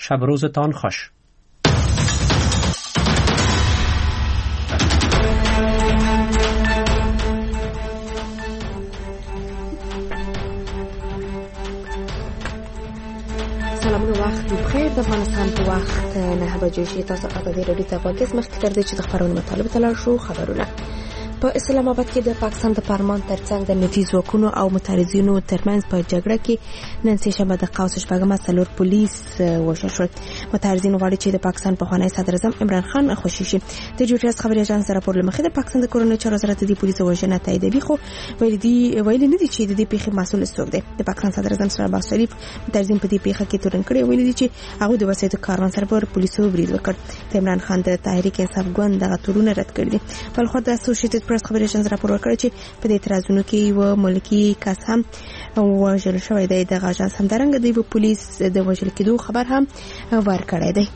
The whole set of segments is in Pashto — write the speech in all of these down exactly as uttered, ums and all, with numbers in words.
شب روزتان خوش. سلامونه وخت بخیر. د افغانستان په وخت نه بجې شي. تاسو ازادي راډیو ته غوږ یاست. مخکې تر دې چې د خبرونو مطالب ته لاړ شو، خبرونه په اسلام آباد کې د پاکستان د پارلمان ترڅنګ د نفوذ ځواکونو او متحرزینو ترمنځ په جګړه کې نن سه شنبه د قوس شپږمه څلور پولیس وژل شول. متحرزین غواړي چې د پاکستان پخوانی صدر اعظم عمران خان خوشي شي. د جوړجاز خبري اژانس راپور لمخې د پاکستان د کورونو چارو وزارت د پولیسو وژنه تاییدوي، خو ویل دي ویل نه دي چې د دې پیښې مسؤل څوک دی. د پاکستان صدر اعظم شهباز شریف متحرزین په دې پیښه کې تورن کړي، ویل دي چې هغه د وسایطو کاروان سره پر پولیسو برید وکړ. د عمران خان د تحریک انصاف ګوند دغه تورونه رد کړي. بلخو د اسوسییټډ پریس خبري اژانس راپور ورکړ چې په دې اعتراضونو کې یو ملکی کس هم وژل شوی دی. د اژانس همدارنګه د پولیس د وژل کېدو خبر هم ورکړی دی.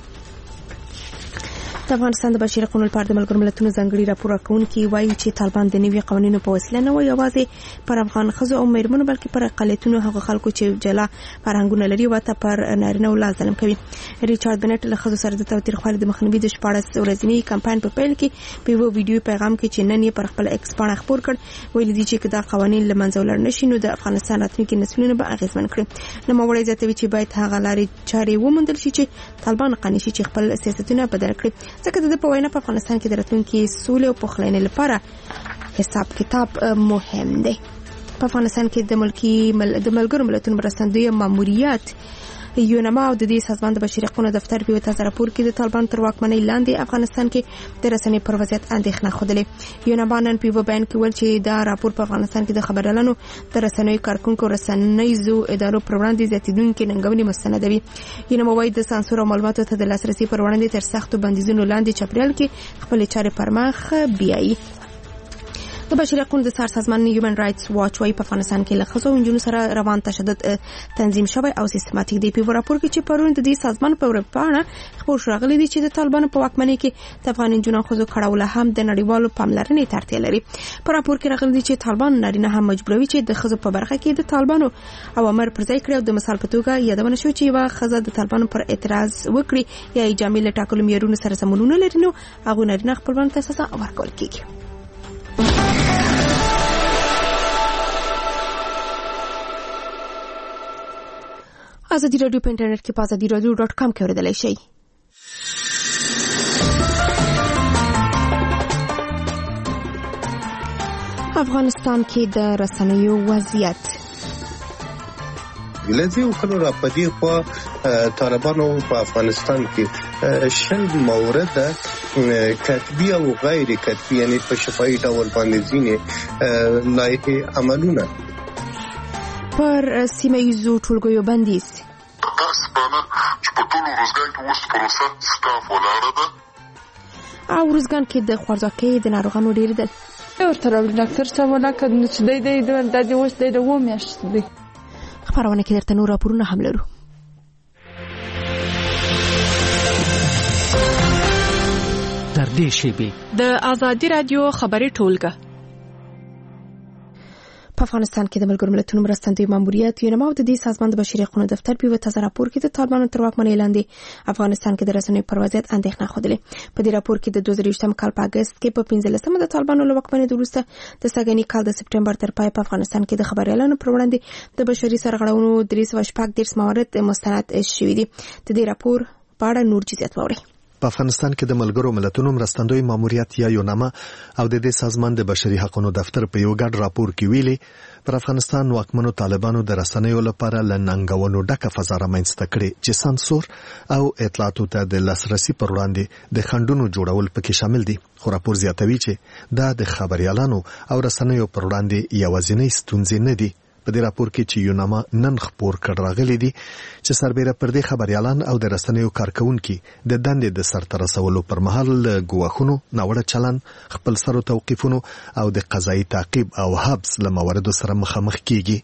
د افغانستان د بشري حقوقو لپاره د ملګرو ملتونو ځانګړي راپور ورکوونکي وایي چې طالبان د نوي قوانینو په وسیله نه وایي یوازې پر افغان ښځو او مېرمنو بلکې پر اقلیتونو هغه خلکو چې جلا فرهنګونه لري وته پر نارینه او لا ظلم کوي. ریچارډ بنټ له ښځو سره د تاوتریخوالي د مخنیوي د شپاړس ورځنی کمپاین په پیل کې په یو ویډیو پیغام کې چې نن یې پر خپل ایکس باندې خبر کړ، ویل دي چې دا قوانین لمنځه ولاړ نشي نو د افغانستان راتلونکي نسلونه به اغیزمن کړي. نو موري زیاتوي چې باید هغه لارې چارې وموندل شي چې طالبان قانع شي چې خپل سیاستونه بدل کړي، ځکه د په وینا په افغانستان کې د راتلونکي سولې او پخلاینې لپاره حساب کتاب مهم دی. په افغانستان کې د ملکی مل... د ملګرو ملتونو مرستندوی ماموریت یونما او د دې سازمان د بشري حقوقو دفتر په تازه راپور کې د طالبان تر واکمنۍ لاندې افغانستان کې د رسنۍ پر وضعیت اندېښنه خوده. یونما نن په بیان کې ویل چې دا راپور په افغانستان کې د خبريالانو د رسنۍ کارکونکو رسنیزو ادارو پر وړاندې زیاتېدونکې ننګونې مستندوي. یونما وايي د سانسور او معلوماتو ته د لاسرسي پر وړاندې تر سختو بندیزونو لاندې چاپیریال کې خپل چارې پر مخ بیایي. د بشري حقوقو د سر سازمان هیومن رائټس واچ وايي په افغانستان کې له ښځو او نجونو سره روان تشدد تنظیم شوی او سیستماتیک دی. په راپور کې چې پرون د دې سازمان په وړاندې خبر راغلی دی چې د طالبانو په واکمنۍ کې د افغان نجونو ښځو کړهول هم د نړیوالو پاملرنې ته اړتیا لري. په راپور کې راغلی دی چې طالبان نارینه هم مجبوروي چې د ښځو په برخه کې د طالبانو اوامر پر ځای کړي او د مثال په توګه یادونه شو چې یو ښځه د طالبانو پر اعتراض وکړي یا یې جامې له ټاکلو معیارونو سره سمون لري نو هغه نارینه خپلوان ته سزا ورکول کیږي. ازادي راډیو په انټرنیټ کې په ازادي راډیو ډاټ کام کې اوریدلای شئ. افغانستان کې د رسنیو وضعیت لذي وکړو را پدې خو طالبانو په افغانستان کې شل مورد کتبی او غیر کتبی یعنی په شفاهي ډول باندې ځینې لایحې عملونه پر سیمه ییزو ټولګیو بندیز درس پلان چې په ټولو روزګان کې اوس پروسه سټاف ولاړه ده او روزګان کې د خوارځواکۍ د ناروغانو ډېرېدل. ورته راغلی ډاکټر صاحب ولاکه نو چې دی دی دا دې اوس دی د اووه میاشتې دی. خپرونه کې درته نور راپورونه هم لرو. در دې شیبې د ازادي راډیو خبري ټولګه په افغانستان کې د ملګرو ملتونو مرستندوی ماموریت یونما او د دې سازمان د بشري حقوقو دفتر په تازه راپور کې د طالبانو تر واکمنۍ لاندې افغانستان کې د رسنیو پر وضعیت اندېښنه خوده. په دې راپور کې د دوه زره یوولسم کال په اگست کې په پنځلسمه د طالبانو له واکمنۍ وروسته د سګنی کال د سپټمبر تر پای په افغانستان کې د خبريالانو پر وړاندې د بشري سرغړونو درې سوه شپږ دېرش موارد مستند شوي دي. د دې راپور په اړه نور جزئیات واورئ. په افغانستان کې د ملګرو ملتونو مرستندوی ماموریت یا یونما او د دې سازمان د بشري حقوقو دفتر په یو ګډ راپور کې ویلي پر افغانستان واکمنو طالبانو د رسنیو لپاره لننګونو ډکه فضا رامنځته کړې چې سانسور او اطلاعاتو ته د لاسرسي پر وړاندې د خنډونو جوړول پکې شامل دي. خو راپور زیاتوي چې دا د خبريالانو او رسنیو پر وړاندې یوازینۍ ستونزې نه دي. په دې راپور کې چې یونما نن خبر کړ راغلي دي چې سربېره پر دې خبريالان او د رسنیو کارکونکو د دندې د سرته رسولو پر مهال ګواښونو ناوړه چلن خپل سره توقیفونو او د قضایي تعقیب او حبس له مواردو سره مخامخ کیږي.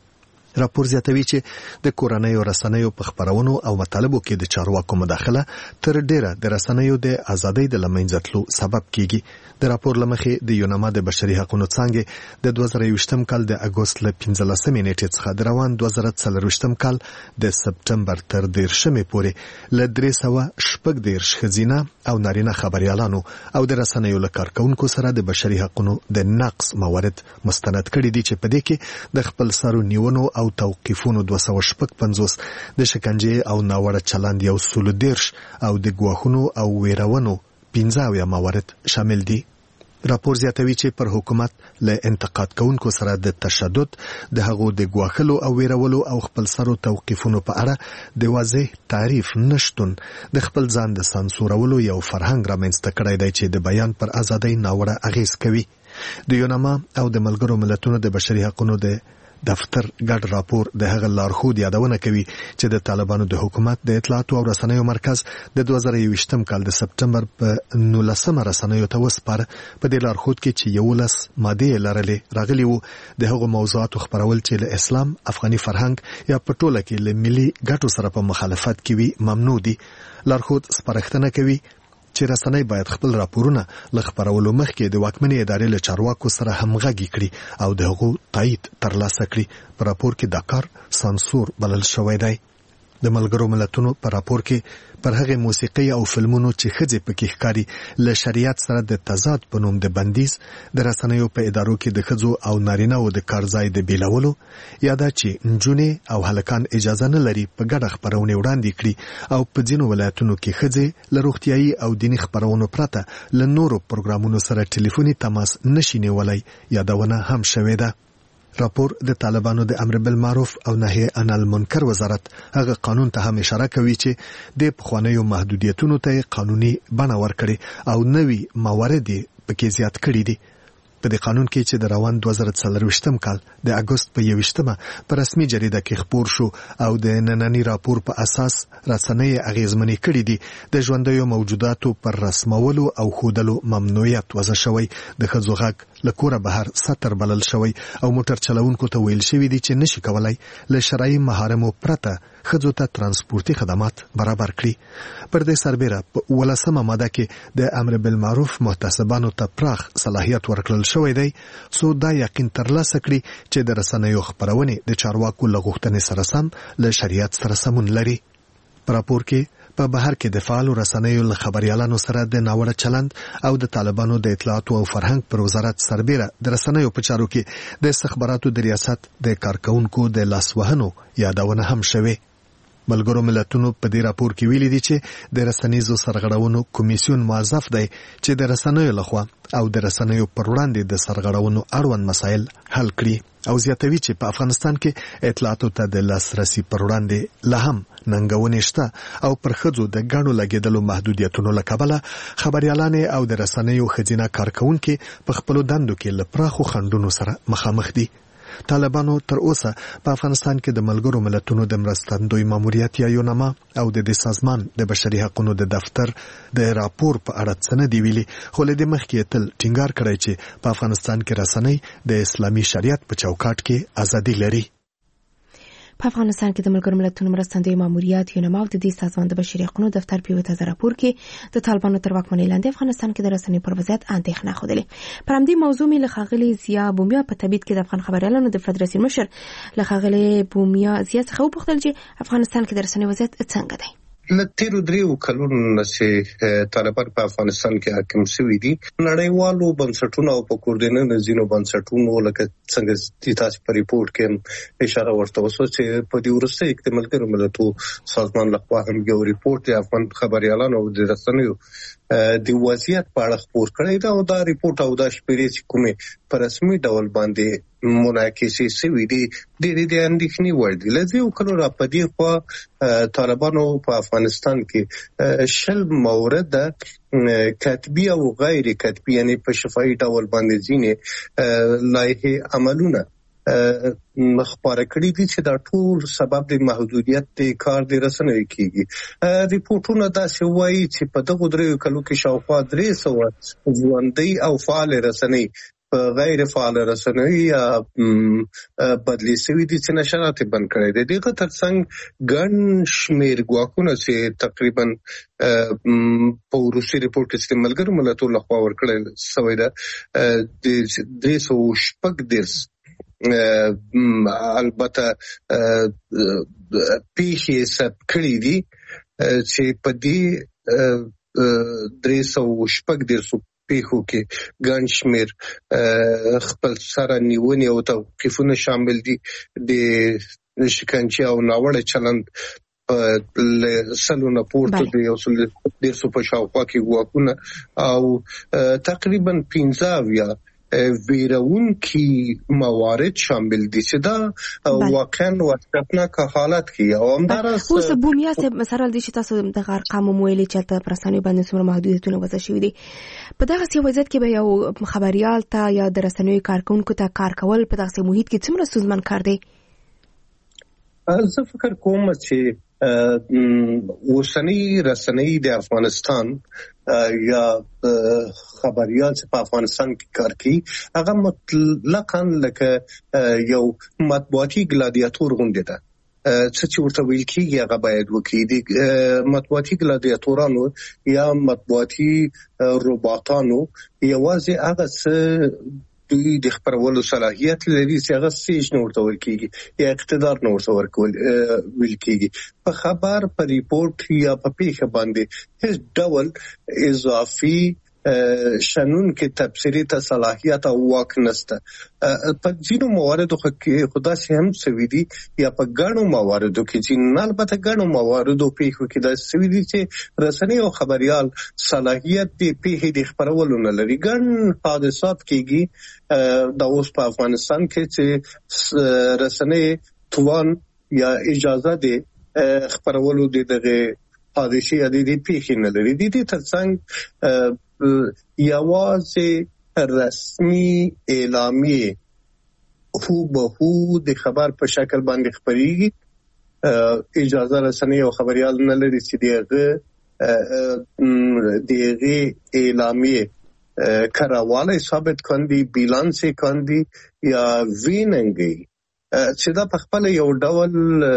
راپور زیاتوي چې د کورنیو رسنیو په خبرونو او مطالبو کې د چارواکو مداخله تر ډیره د رسنیو د ازادۍ د لمنځه تلو سبب کیږي. د راپور لمخې د یونما د بشري حقوقو څانګې د دوه زره یوویشتم کال د اګوست ل پنځلسمې نیټې څخه د روان دوه زره څلرویشتم کال د سپټمبر تر دیرشمې پورې ل درې سوه شپږ دیرش ښځینه او نارینه خبريالانو او د رسنیو له کارکونکو سره د بشري حقوقو د نقض موارد مستند کړي دي چې په دې کې د خپل سرو نیونو او توقیفونو دوه سوه شپږ پنځوس د شکنجې او ناوړه چلند یو سل دېرش او د ګواښونو او ویرونو پنځه اویا موارد شامل دي. راپور زیاتوي چې پر حکومت له انتقاد کوونکو سره د تشدد د هغو د ګواښلو او ویرولو او خپل سرو توقیفونو په اړه د واضح تعریف نشتون د خپل ځان د سانسورولو یو فرهنګ رامنځته کړی دی چې د بیان پر ازادۍ ناوړه اغیز کوي. د یونما او د ملګرو ملتونو د بشري حقوقو د دفتر ګډ راپور د هغه لارښود یادونه کوي چې د طالبانو د حکومت د اطلاعاتو او رسنیو مرکز د دوه زره یوویشتم کال د سپټمبر په نولسمه رسنیو ته وسپاره. په دې لارښود کې چې یولس مادې لرلې راغلي وو د هغو موضوعاتو خبرول چې له اسلام، افغاني فرهنګ یا په ټوله کې له ملي ګټو سره په مخالفت کې وي ممنوع دي. لارښود سپارښتنه کوي چې رسنۍ باید خپل راپورونه له خبرولو مخکې د واکمنې ادارې له چارواکو سره همغږي کړي او د هغو تایید ترلاسه کړي. په راپور کې دا کار سانسور بلل شوی دی. د ملګرو ملتونو په راپور کې پر هغه موسیقي او فلمونو چې ښځې پکې ښکاري له شریعت سره د تضاد په نوم د بندیز، د رسنیو په ادارو کې د ښځو او نارینه‌و د کار ځای د بیلولو، یا دا چې نجونې او هلکان اجازه نه لري په ګډه خپرونې وړاندې کړي او په ځینو ولایتونو کې ښځې له روغتیایي او دیني خپرونو پرته له نورو پروګرامونو سره ټلیفوني تماس نشي نیولی یادونه هم شوې ده. راپور د طالبانو د امر بالمعروف او نهي عن المنکر وزارت هغه قانون ته هم اشاره کوي چې د پخوانیو محدودیتونو ته قانوني بڼه ورکړي او نوي موارد پکې زیات کړي دي. په دې قانون کې چې د روان دوه زره څلرویشتم کال د اګوست په یوویشتمه په رسمي جریده کې خپور شو او د ننني راپور په اساس رسنۍ اغیزمنې کړي دي د ژوندیو موجوداتو پر رسمولو او ښودلو ممنوعیت وضع شوی، د ښځو غږ له کوره بهر سطر بلل شوی او موټر چلوونکو ته ویل شوی دي چې نشي کولای له شرعي محارمو پرته ښځو ته ترانسپورتي خدمات برابر کړي. پر دې سربیره په ولسمه ماده کې د امر بالمعروف محتسبانو ته پراخ صلاحیت ورکړل شوی دی څو دا یقین ترلاسه کړي چې د رسنیو خپرونې د چارواکو له غوښتنې سره سم له شریعت سره سمون لري. په راپور کې په بهر کې د فعالو رسنیو له خبريالانو سره د ناوړه چلند او د طالبانو د اطلاعاتو او فرهنګ پر وزارت سربیره د رسنیو په چارو کې د استخباراتو د ریاست د کارکونکو د لاسوهنو یادونه هم شوه. ملګرو ملتونو په دې راپور کې ویلي دي چې د رسنیزو سرغړونو کمیسیون موظف دی چې د رسنیو لخوا او د رسنیو پر وړاندې د سرغړونو اړوند مسایل حل کړي او زیاتوي چې په افغانستان کې اطلاعاتو ته د لاسرسي پر وړاندې لا هم ننګونې شته او پر ښځو د ګڼو لګېدلو محدودیتونو له کبله خبريالانې او د رسنیو ښځینه کارکونکي په خپلو دندو کې له پراخو خنډونو سره مخامخ دي. طالبانو تر اوسه په افغانستان کې د ملګرو ملتونو د مرستندوی ماموریت یا یونما او د دې سازمان د بشري حقوقو د دفتر د راپور په اړه څه نه دی ویلي، خو له دې مخکې تل ټینګار کړی چې په افغانستان کې رسنۍ د اسلامي شریعت په چوکاټ کې ازادي لري. په افغانستان کې د ملګرو ملتونو مرستندوی ماموریت یونما او د دې سازمان د بشري حقوقو دفتر په یو تازه راپور کې د طالبانو تر واکمنۍ لاندې افغانستان کې د رسنیو پر وضعیت اندېښنه ښودلې. پر همدې موضوع مې له ښاغلي ضیا بومیا په تبعید کې د افغان خبريالانو د فدراسیون مشر له ښاغلي بومیا ضیا څخه وپوښتل چې افغانستان کې د رسنیو وضعیت څنګه دی. له تیرو دریو کلونو نه چې طالبان په افغانستان کې حاکم شوي دي، نړیوالو بنسټونو او په کوردینونو ځینو بنسټونو لکه څنګه تاسو په ریپورت کې اشاره ورته وسو چې په دې وروسته کې د ملګرو ملتونو سازمان لخوا هم یو ریپورت د افغان خبريالانو او د رسنیو د وضعیت په اړه خپور کړی دا او دا ریپورت او دا شمیرې چې کومې په رسمي ډول باندې منعکسې شوي دي ډېرې د اندېښنې وړ دي. له دې کلو را په دې خوا طالبانو په افغانستان کې شل مورد کتبي او غیر کتبي یعنی په شفاهي ډول باندې ځینې لایحې عملونه مخبره کړی دي چې دا ټول سبب د محدودیت د کار د رسنیو کیږي. ریپورتونه داسې وایي چې په دغه دریو کلو کې شاوخوا درې سوه ژوندۍ او فعال رسنۍ غیر فعال رسنوي یا بدلی شوی دي چې نشرات بند کړي دي. دغه ترڅنګ ګڼ شمېر ګواښونه چې تقریبا په وروستي ریپورټ کې د ملګرو ملتونو لخوا ورکړل شوی ده د درې سوه شپږ دېرش البته پیښې ثبت کړي دي چې په دې درې سوه شپږ دېرشو پیښو کې ګڼ شمېر خپل سره نیونې او توقیفونه شامل دي د شکنجې او ناوړه چلند په سلو نه پورته د یو سل دېرشو په شاوخوا کې ګواښونه او تقریبا پنځه اویا ویرونکي موارد شامل دي چې دا واقعا وحشتناک حالت کې او همداراز اوس بومیا صاحب مثلا د چې تاسو د ارقام مویلي چې په رسنیو باندې څومره محدودیتونه وضع شوي دي په دغه وضعیت کې به یو خبريال ته یا د رسنیو کارکونکو ته کار کول په دغه محیط کې څومره ستونزمن کار دی؟ زه فکر کوم چې اوسنی رسنۍ د افغانستان یا خبريال چې په افغانستان کې کار کوي هغه مطلقاً لکه یو مطبوعاتي ګلادیاتور غوندې ده څه چې ورته ویل کېږي هغه باید وکړي. د مطبوعاتي ګلادیاتورانو یا مطبوعاتي روباټانو یوازې هغه څه دوی د خبرولو صلاحیت لري چې هغه سیج نه ورته ورکېږي یا اقتدار نه ورته ورکول ویل کېږي. په خبر په ریپورټ یا په پیښه باندې هیڅ ډول اضافي شنون کې تبصرې ته صلاحیت او واک نشته. په ځینو مواردو کې خدا سي هم سوي دي یا په ګڼو مواردو کې چې البته ګڼو مواردو پیښو کې دا سوي دي چې رسنۍ او خبريال صلاحیت دی پیښې د خبرولو نه لري. ګڼ حادثات کېږي دا اوس په افغانستان کې چې رسنۍ توان یا اجازه دی خبرولو د دغه حادثې د دې پیښې نه لري. د دې ترڅنګ یوازې رسمي اعلامیه هو به هو د خبر په شکل باندې خبريږي. اجازه رسنۍ او خبريال نه لري چې دغه دغه اعلامیه کراواله ثابت کاندي بیلانس کاندي یا ویننګي چې دا په خپل یو ډول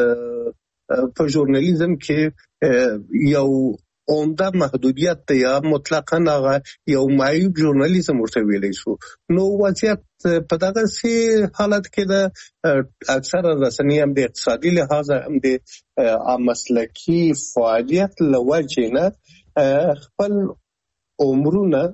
په ژورنالیزم کې یو عمده محدودیت ته یا مطلقاً هغه یو معیوب ژورنالیزم ورته ویلی شو. نو وضعیت په دغه سي حالت کې د اکثر رسنۍ هم د اقتصادي لحاظ هم د مسلکي فعالیت لوجه نه خپل عمرونه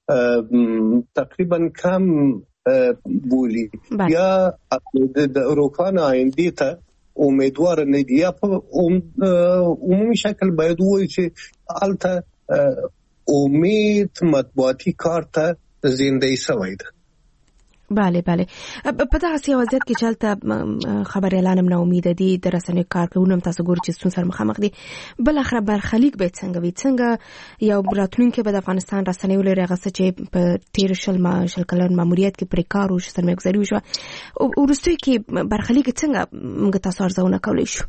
تقریبا کم بولی یا د روښانه آینده ته امیدوار نه دي. یا په عمومي شکل باید وایي چې البته امید مطبوعاتي کار ته زنده شوی ده. بله بله په دغه وضعیت کې چلته خبريالان هم ناامید دي د رسنیو کارکونکو هم تاسو ګورئ چې ستونزې سره مخامخ دي. بل اخر برخلیک به څنګه وي څنګه یو راتلونکي به د افغانستان رسنیو لري هغه چې په تیر شل ما شل کلن ماموریت کې پرې کار وشو سره مګزاري وشو او ورستوي کې برخلیک څنګه موږ تاسو ارزونه کولای شو؟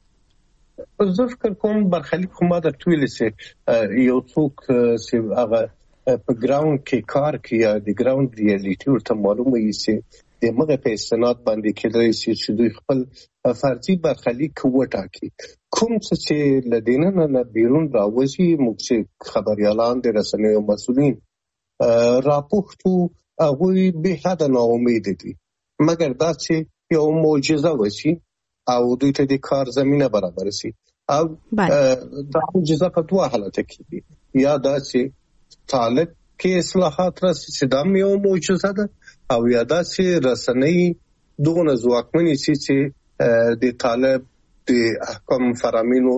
زه فکر کوم برخلیک خو ما د ټویل سي یو څوک چې هغه په ګراوند کې کار کوي یا د ګراوند ریالټي ورته معلومه وي چې د مغه په استناد باندې کېدای شي چې دوی خپل فرضي برخلیک وټاکي. کوم چې لدینه نه بیرون راوځي موږ چې خبريالان د رسنیو مسؤلین راپورټو هغه به حد ناامید دي مګر دا چې یو معجزه وشي او دوی ته د کار زمينه برابر شي او دا معجزه په دوه حالت کې دي. یا دا چې طالب کې اصلاحات راسي چې دا یو معجزه ده او یا دا چې رسنۍ دغه ځواکمنې شي چې د طالب د احکام فرامینو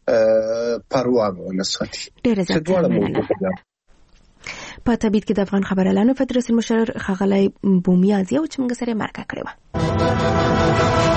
پروا نه ساتي. ډېر زیات په تبعید کې د افغان خبريالانو فدراسیون مشر ښاغلی بومیا زیو چې موږ سره مرکه کړې و.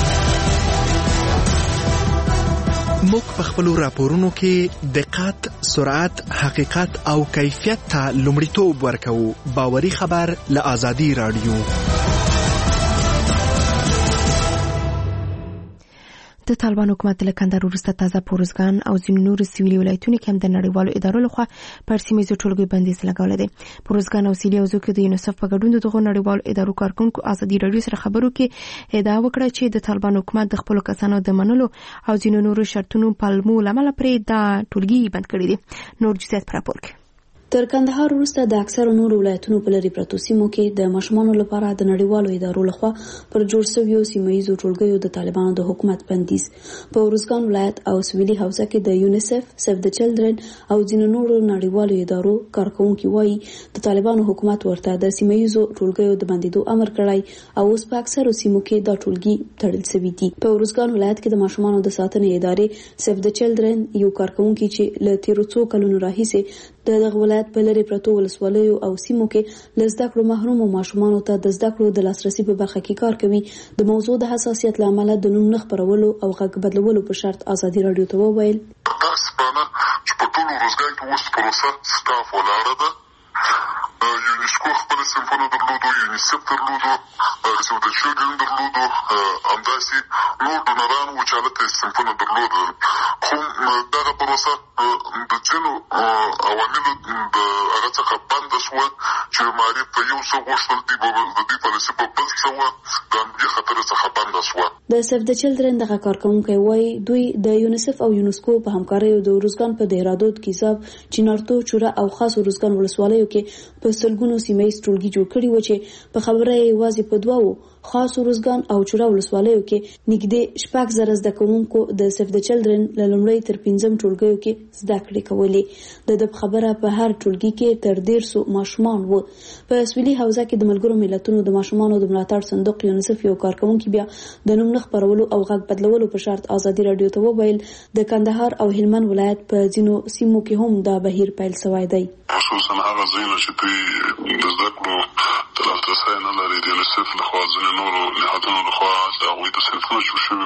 موږ په خپل راپورونو کې دقت، سرعت، حقیقت او کیفیت ته لومړیتوب ورکوو. باوري خبر له آزادي رادیو. د طالبان حکومت له کندهار وروسته تازه پروزګان او ځینو نورو سویلي ولایتونو کې هم د نړیوالو ادارو لخوا پر سیمه ټولګي بندیز لګولې ده. پروزګان او سیلي اوزو کې د یونیسف په ګډون دغه نړیوالو ادارو کارکونکو ازادي رادیو سره خبرو کې ادعا وکړه چې د طالبان حکومت د خپل کسانو د منلو او ځینو نورو شرطونو پلمو لامل پرې دا ټولګي بند کړی دي. نور جزئیات پر راپور کې تر کندهار وروسته د اکثر نورو ولایتونو په لري پرتو سیمو کې د ماشومانو لپاره د نړیوالو ادارو لخوا پر جوړ شویو سیمایي ټولګیو د طالبانو د حکومت بندیز په ورزګان ولایت او سویلي حوزه کې د یونیسف، سیف د چلډرن او ځینو نورو نړیوالو ادارو کارکونکو وایي د طالبانو حکومت ورته د سیمایي ټولګیو د بندیدو امر کړی او اوس په اکثر سیمو کې د ټولګي تړل شوی دي. په ورزګان ولایت کې د ماشومانو د ساتنې ادارې سیف د چلډرن یو کارکونکو چې له تیرو څو کلونو راهیسې د دغه ولایت په لري پرتو ولسوالیو او سیمو کې له زده کړو محروم ماشومانو ته د زده کړو د لاسرسي په برخه کې کار کوي د موضوع د حساسیت لامل د نوم نه خپرولو او غږ بدلولو په شرط ازادي رادیو ته وویل درس باندې چې په ټولو ورځګان کې اوس پروسه سټاف ولاړه ده. یونیسکو خپل صنفونه درلودو، یونیسف درلودو، سیف د چلډرن درلودو، همداسې نور ډونران وو چې هلته صنفونه درلودل. خو دغه پروسه د ځینو عواملو د هغه څخه بنده شوه چې معارف په یو څه غوښتل دي د دې پالیسي په بل څه وه د همدې خطر څخه بنده شوه. د سیف د چلډرن دغه کارکونکی وایي دوی د یونیسف او یونیسکو په همکاریو د ورزګان په دهرادود، کیزاب، چینارتو، چوره او خاص ورزګان ولسوالیو کې په سلګونو سیمه ییز ټولګي جوړ کړي و چې په خبره یې واضح په دوو خاص ورزګان او چوره ولسوالیو کې نږدې شپږ زره زده کوونکو د سیف د چلډرن له لومړۍ تر پنځم ټولګیو کې زده کړې کولې. د د خبره په هر ټولګي کې تر ډیر سو ماشومان وو. په سویلي حوزه کې د ملګرو ملتونو د ماشومانو د ملاتړ صندوق یونیسف یو کارکونکي بیا د نوم نه خپرولو او غږ بدلولو په شرط ازادي رادیو ته وویل د کندهار او هلمند ولایت په ځینو سیمو کې هم دا بهیر پیل شوی دی. خصوصا هغه ځایونه چې دوی د زده کړو د لاسرسي نه لري د یونیسف لخوا ځینې نورو نهادونو لخوا هغوی د صنفونو جوړ شوي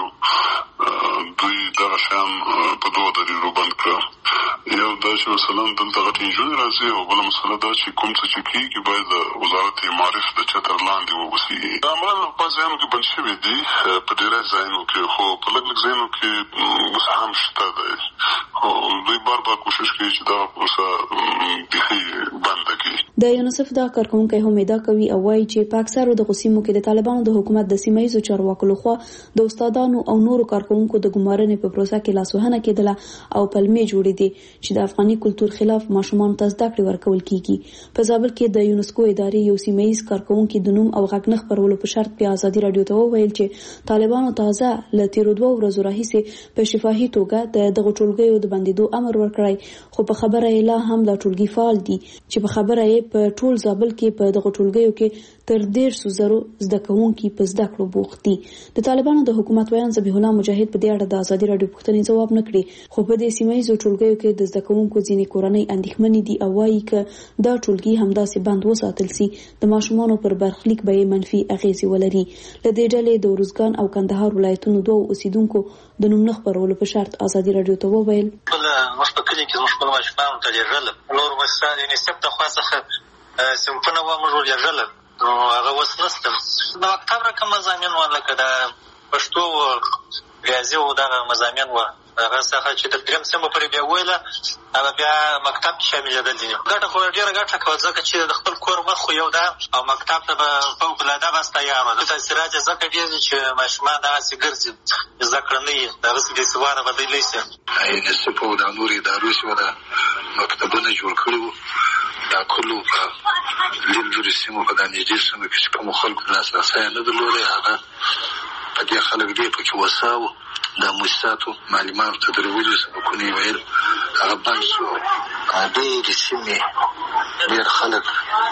وو دوی دغه شیان په دوه دلیلو بند کړه. یو دا چې مثلا دلته غټې نجونې راځي او بله مسله دا چې کوم څه چې کېږي باید د وزارت معارف د چتر لاندې واوسي. دا عملاً په ځایونو کې بند شوي دي په ډېری ځایونو کې، خو په لږ لږ ځایونو کې اوس هم شته دی. خو دوی بار بار کوشش کوي چې دغه پروسه بیخي بنده کړي. د یونیسف دا کارکونکی هم ادعا کوي او وایي چې په اکثرو دغو سیمو کې د طالبانو د حکومت د سیمه ییزو چارواکو لخوا د استادانو او نورو کارکونکو د ګمارنې په پروسه کې لاسوهنه کېدله او پلمې جوړې دي چې د افغاني کلتور خلاف ماشومانو ته زده کړې ورکول کیږي. په زابل کې د یونیسکو ادارې یو سیمه ییز کارکونکي د نوم او غږ نه خپرولو په شرط په ازادي رادیو ته وویل چې طالبانو تازه له تیرو دوه ورځو راهیسې په شفاهي توګه د دغو ټولګیو د بندیدو امر ورکړی، خو په خبره یې لا هم دا ټولګي فعال دي چې په خبره یې په ټول زابل کې په دغه ټولګیو کې تر ډیر سو زرو زده کوونکي په زده کړو بوخت دي. د طالبانو د حکومت ویان ذبیح الله مجاهد په دې اړه د ازادي رادیو پوښتنې ځواب نه کړی، خو په دې سیمه ییزو ټولګیو کې د زده کوونکو ځینې کورنۍ اندېښمنې دي او وایي چې دا ټولګي همداسې بند وساتل سي د ماشومانو پر برخلیک به منفي اغیزې ولري. له دې ډلې د ورزګان او کندهار ولایتونو دوه اوسیدونکو د نوم نه خپرولو په شرط ازادي رادیو ته وویل موږ په کلي کې زموږ خپل ماشومان ته لېږل نور وسایل یونیسف ته خوا څخه صنفونه و موږ لېږل نو هغه اوس نشته. د مکتب رقم مضامین و لکه د پښتو و ریاضي و دغه مضامین و هغه څخه چې تر درېیم صنف پورې بیا ویله هغه بیا مکتب کې شاملېدل دي. ګټه خو ډېره ګټه کوه ځکه چې د خپل کور مخ خو یو ده او مکتب ته به فوقالعاده بس تیار وه. تاثیرات یې ځکه ډېر دي چې ماشومان دغسې ګرځي زده کړه نه وي دغسې بېسواره بدلی شي. یونیسف او دا نورې ادارو چې به دا مکتبونه جوړ کړي وو دا کلو په لیم لورې سیمو په دا نږدې سیمو کې چې کومو خلکو لاسرسی نه درلودی هغه په دې خلک ډېر پکې وسا وو. د مؤسساتو معلمانو ته درولي سبقونه یې ویل هغه بند شو. ډېرې سیمې ډېر خلک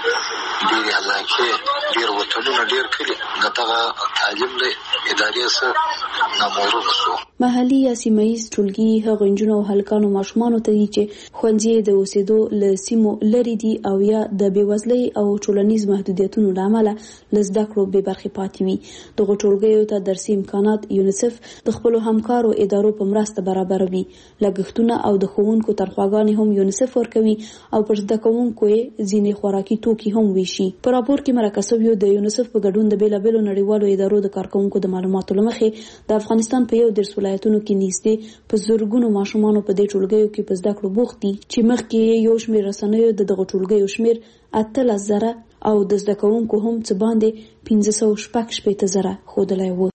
ډېرې علاقې ډېر وطنونه ډېر کلي د دغه تعلیم له ادارې څخه ناموروب شو. محلي یا سیمه ییز ټولګي هغو نجونو او هلکانو ماشومانو ته دي چې ښوونځي د اوسېدو له سیمو لرې دي او یا د بېوزلۍ او ټولنیز محدودیتونو له امله له زده کړو بې برخې پاتې وي. دغو ټولګیو ته درسي امکانات یونیسف د خپلو همکارو ادارو په مرسته برابروي. لګښتونه او د ښوونکو تنخواګانې هم یونیسف ورکوي او پر زده کوونکو یې ځینې خوراکي توکي هم ویشي. په راپور کې مرکه شویو د یونیسف په ګډون د بېلابېلو نړیوالو ادارو د کارکوونکو د معلوماتو له مخې د افغانستان په یو درس ولایتونو کې نږدې په زورګونو ماشومان په دې ټولګیو کې په زده کړو بوخت دي چې مخکې یو شمېر رسنیو د دغه ټولګیو شمېر اتلس زره او د زده کوونکو هم څه باندې پنځه سوه شپږ شپېته زره ښودلی و.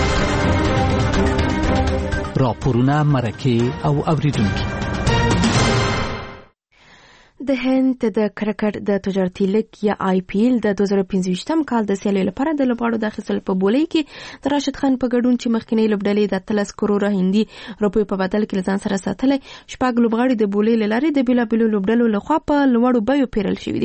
راپورونه، مرکې او اوریدونکي. د هند د کرکټ د تجارتي لیګ یا آی پی ایل د دوه زره پنځه کال د سیالیو لپاره د لوبغاړو د اخیستل په بولۍ کې د راشد خان په ګډون چې مخکنی لوبډلې د اتلس کروړه هندي روپیو په بدل کې ځان سره ساتلې شپږ لوبغاړي د بولۍ له لارې د بیلابیلو لوبډلو لخوا په لوړو بیو پیرل شوي دي.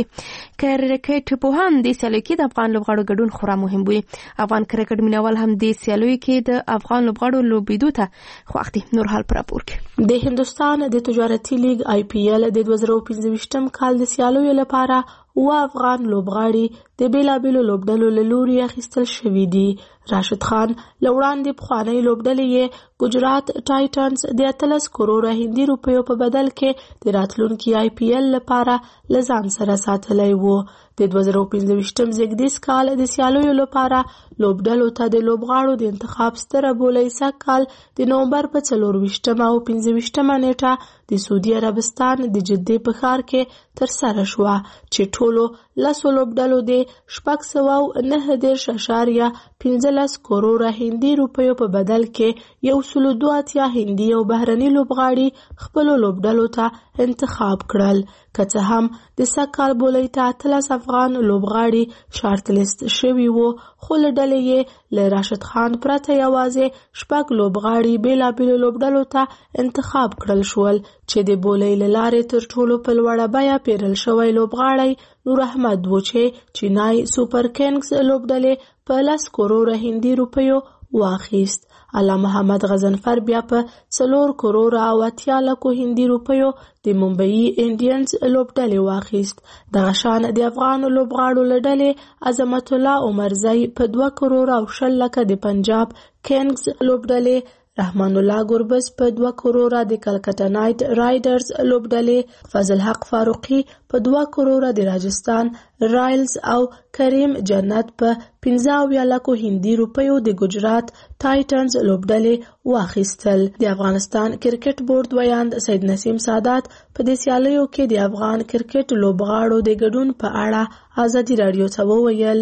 کرکټ پوهان د سیالیو کې د افغان لوبغاړو ګډون خورا مهم بولي. افغان کرکټ مینوال هم د سیالیو کې د افغان لوبغاړو لوبېدو ته خوښ دي. نور حال پر راپور کې د هندستان د تجارتي لیګ آی پی ایل د دوه زره پنځه کال د سیالیو لپاره و افغان لوبغاړي د بیلابیلو لوبډلو له لوري اخیستل شوي دي. راشد خان له وړاندې پخوانۍ لوبډلې یې ګجرات ټایټنز د اتلس کروړه هندي روپیو په بدل کې د راتلونکي آی پی ایل لپاره له ځان سره ساتلی و. د دوه زره پنځه زیږدیز کال د سیالیو لپاره لوبډلو ته د لوبغاړو د انتخاب ستره بولۍ سږ کال د نومبر په څلور ویشتمه او پنځه ویشتمه نیټه د سعودي عربستان د جدې په ښار کې ترسره شوه چې ټولو لسو لوبډلو د شپږ سوه او نهه دېرش اعشاریه پنځلس کروړه هندي روپیو په بدل کې یو سلو دوه اتیا هندي او بهرني لوبغاړي خپلو لوبډلو ته انتخاب کړل. که څه هم د سږ کال بولۍ ته اتلس افغان لوبغاړي شارټ لیست شوي وو، خو له ډلې یې له راشد خان پرته یوازې شپږ لوبغاړي بیلابیلو لوبډلو ته انتخاب کړل شول چې د بولۍ له لارې تر ټولو په لوړه بیه پیرل شوی لوبغاړی نور احمد و چې چینای سوپر کینګز لوبډلې په لس کروړه هندي روپیو واخیست. الله محمد غضنفر بیا په څلور کروړه او اتیا لکو هندي روپیو د ممبئی انډینز لوبډلې واخیست. دغه شان د افغان لوبغاړو له ډلې عظمت الله عمرزی په دوه کروړه او شل لکه د پنجاب کینګز لوبډلې، رحمان الله ګربز په دوه کروړه د کلکته نایټ رایډرز لوبډلې، فضل حق فاروقي په دوه کروړه د راجستان رایلز او کریم جنت په پنځه اویا لکو هندي روپیو د ګجرات ټایټنز لوبډلې واخیستل. د افغانستان کرکټ بورډ ویاند سید نسیم سادات په دې سیالیو کې د افغان کرکټ لوبغاړو د ګډون په اړه ازادي راډیو ته وویل.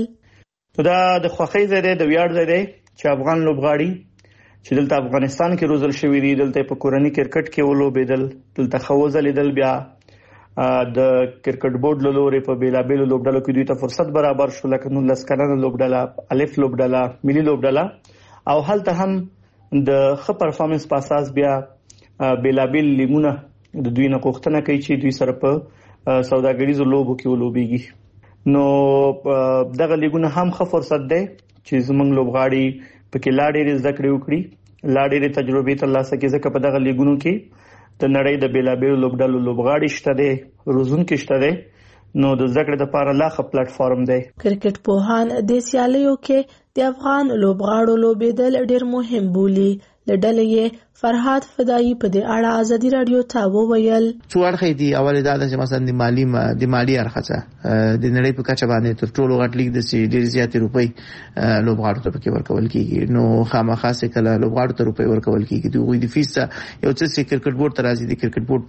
دا د خوښۍ ځای دی، د ویاړ ځای دی چې افغان لوبغاړي چې دلته افغانستان کې روزل شوی دي، دلته په کورنۍ کرکټ کې ولوبېدل، دلته خوځه لیدل، بیا د کرکټ بورډ له لوري په بیلابیلو لوبډلو کې دوی ته فرصت برابر شو، لکه نولس کلنه لوبډله، الف لوبډله، ملي لوبډله، او هلته هم د ښه پرفارمنس په اساس بیا بیلابیل لیګونه د دوی نه غوښتنه کوي چې دوی سره په سوداګریزو لوبو کې ولوبېږي. نو دغه لیګونه هم ښه فرصت دی چې زموږ لوبغاړي پکې لا ډېرې زده کړې وکړي، لا ډېرې تجربې ترلاسه کړي، ځکه په دغه لیګونو کې د نړۍ د بیلابیلو لوبډلو لوبغاړي شته دي، روزونکي شته دي، نو د زده کړې لپاره لا ښه پلیټ فارم دی. کرکټ پوهان د سیالیو کې د افغان لوبغاړو لوبېدل ډېر مهم بولي. له ډلې یې فرهاد فدایي په دې اړه ازادي راډیو ته وویل. څو اړخې دي. اول دا چې مثلا د مالی د مالی اړخه د نړۍ په کچه باندې تر ټولو غټ لیګ د سي ډېر زیاتې روپۍ لوبغاړو ته پکې ورکول کیږي، نو خامخا سه کله لوبغاړو ته روپۍ ورکول کیږي. دوی د فیس یو څه چې کرکټ بورډ ته راځي، د کرکټ بورډ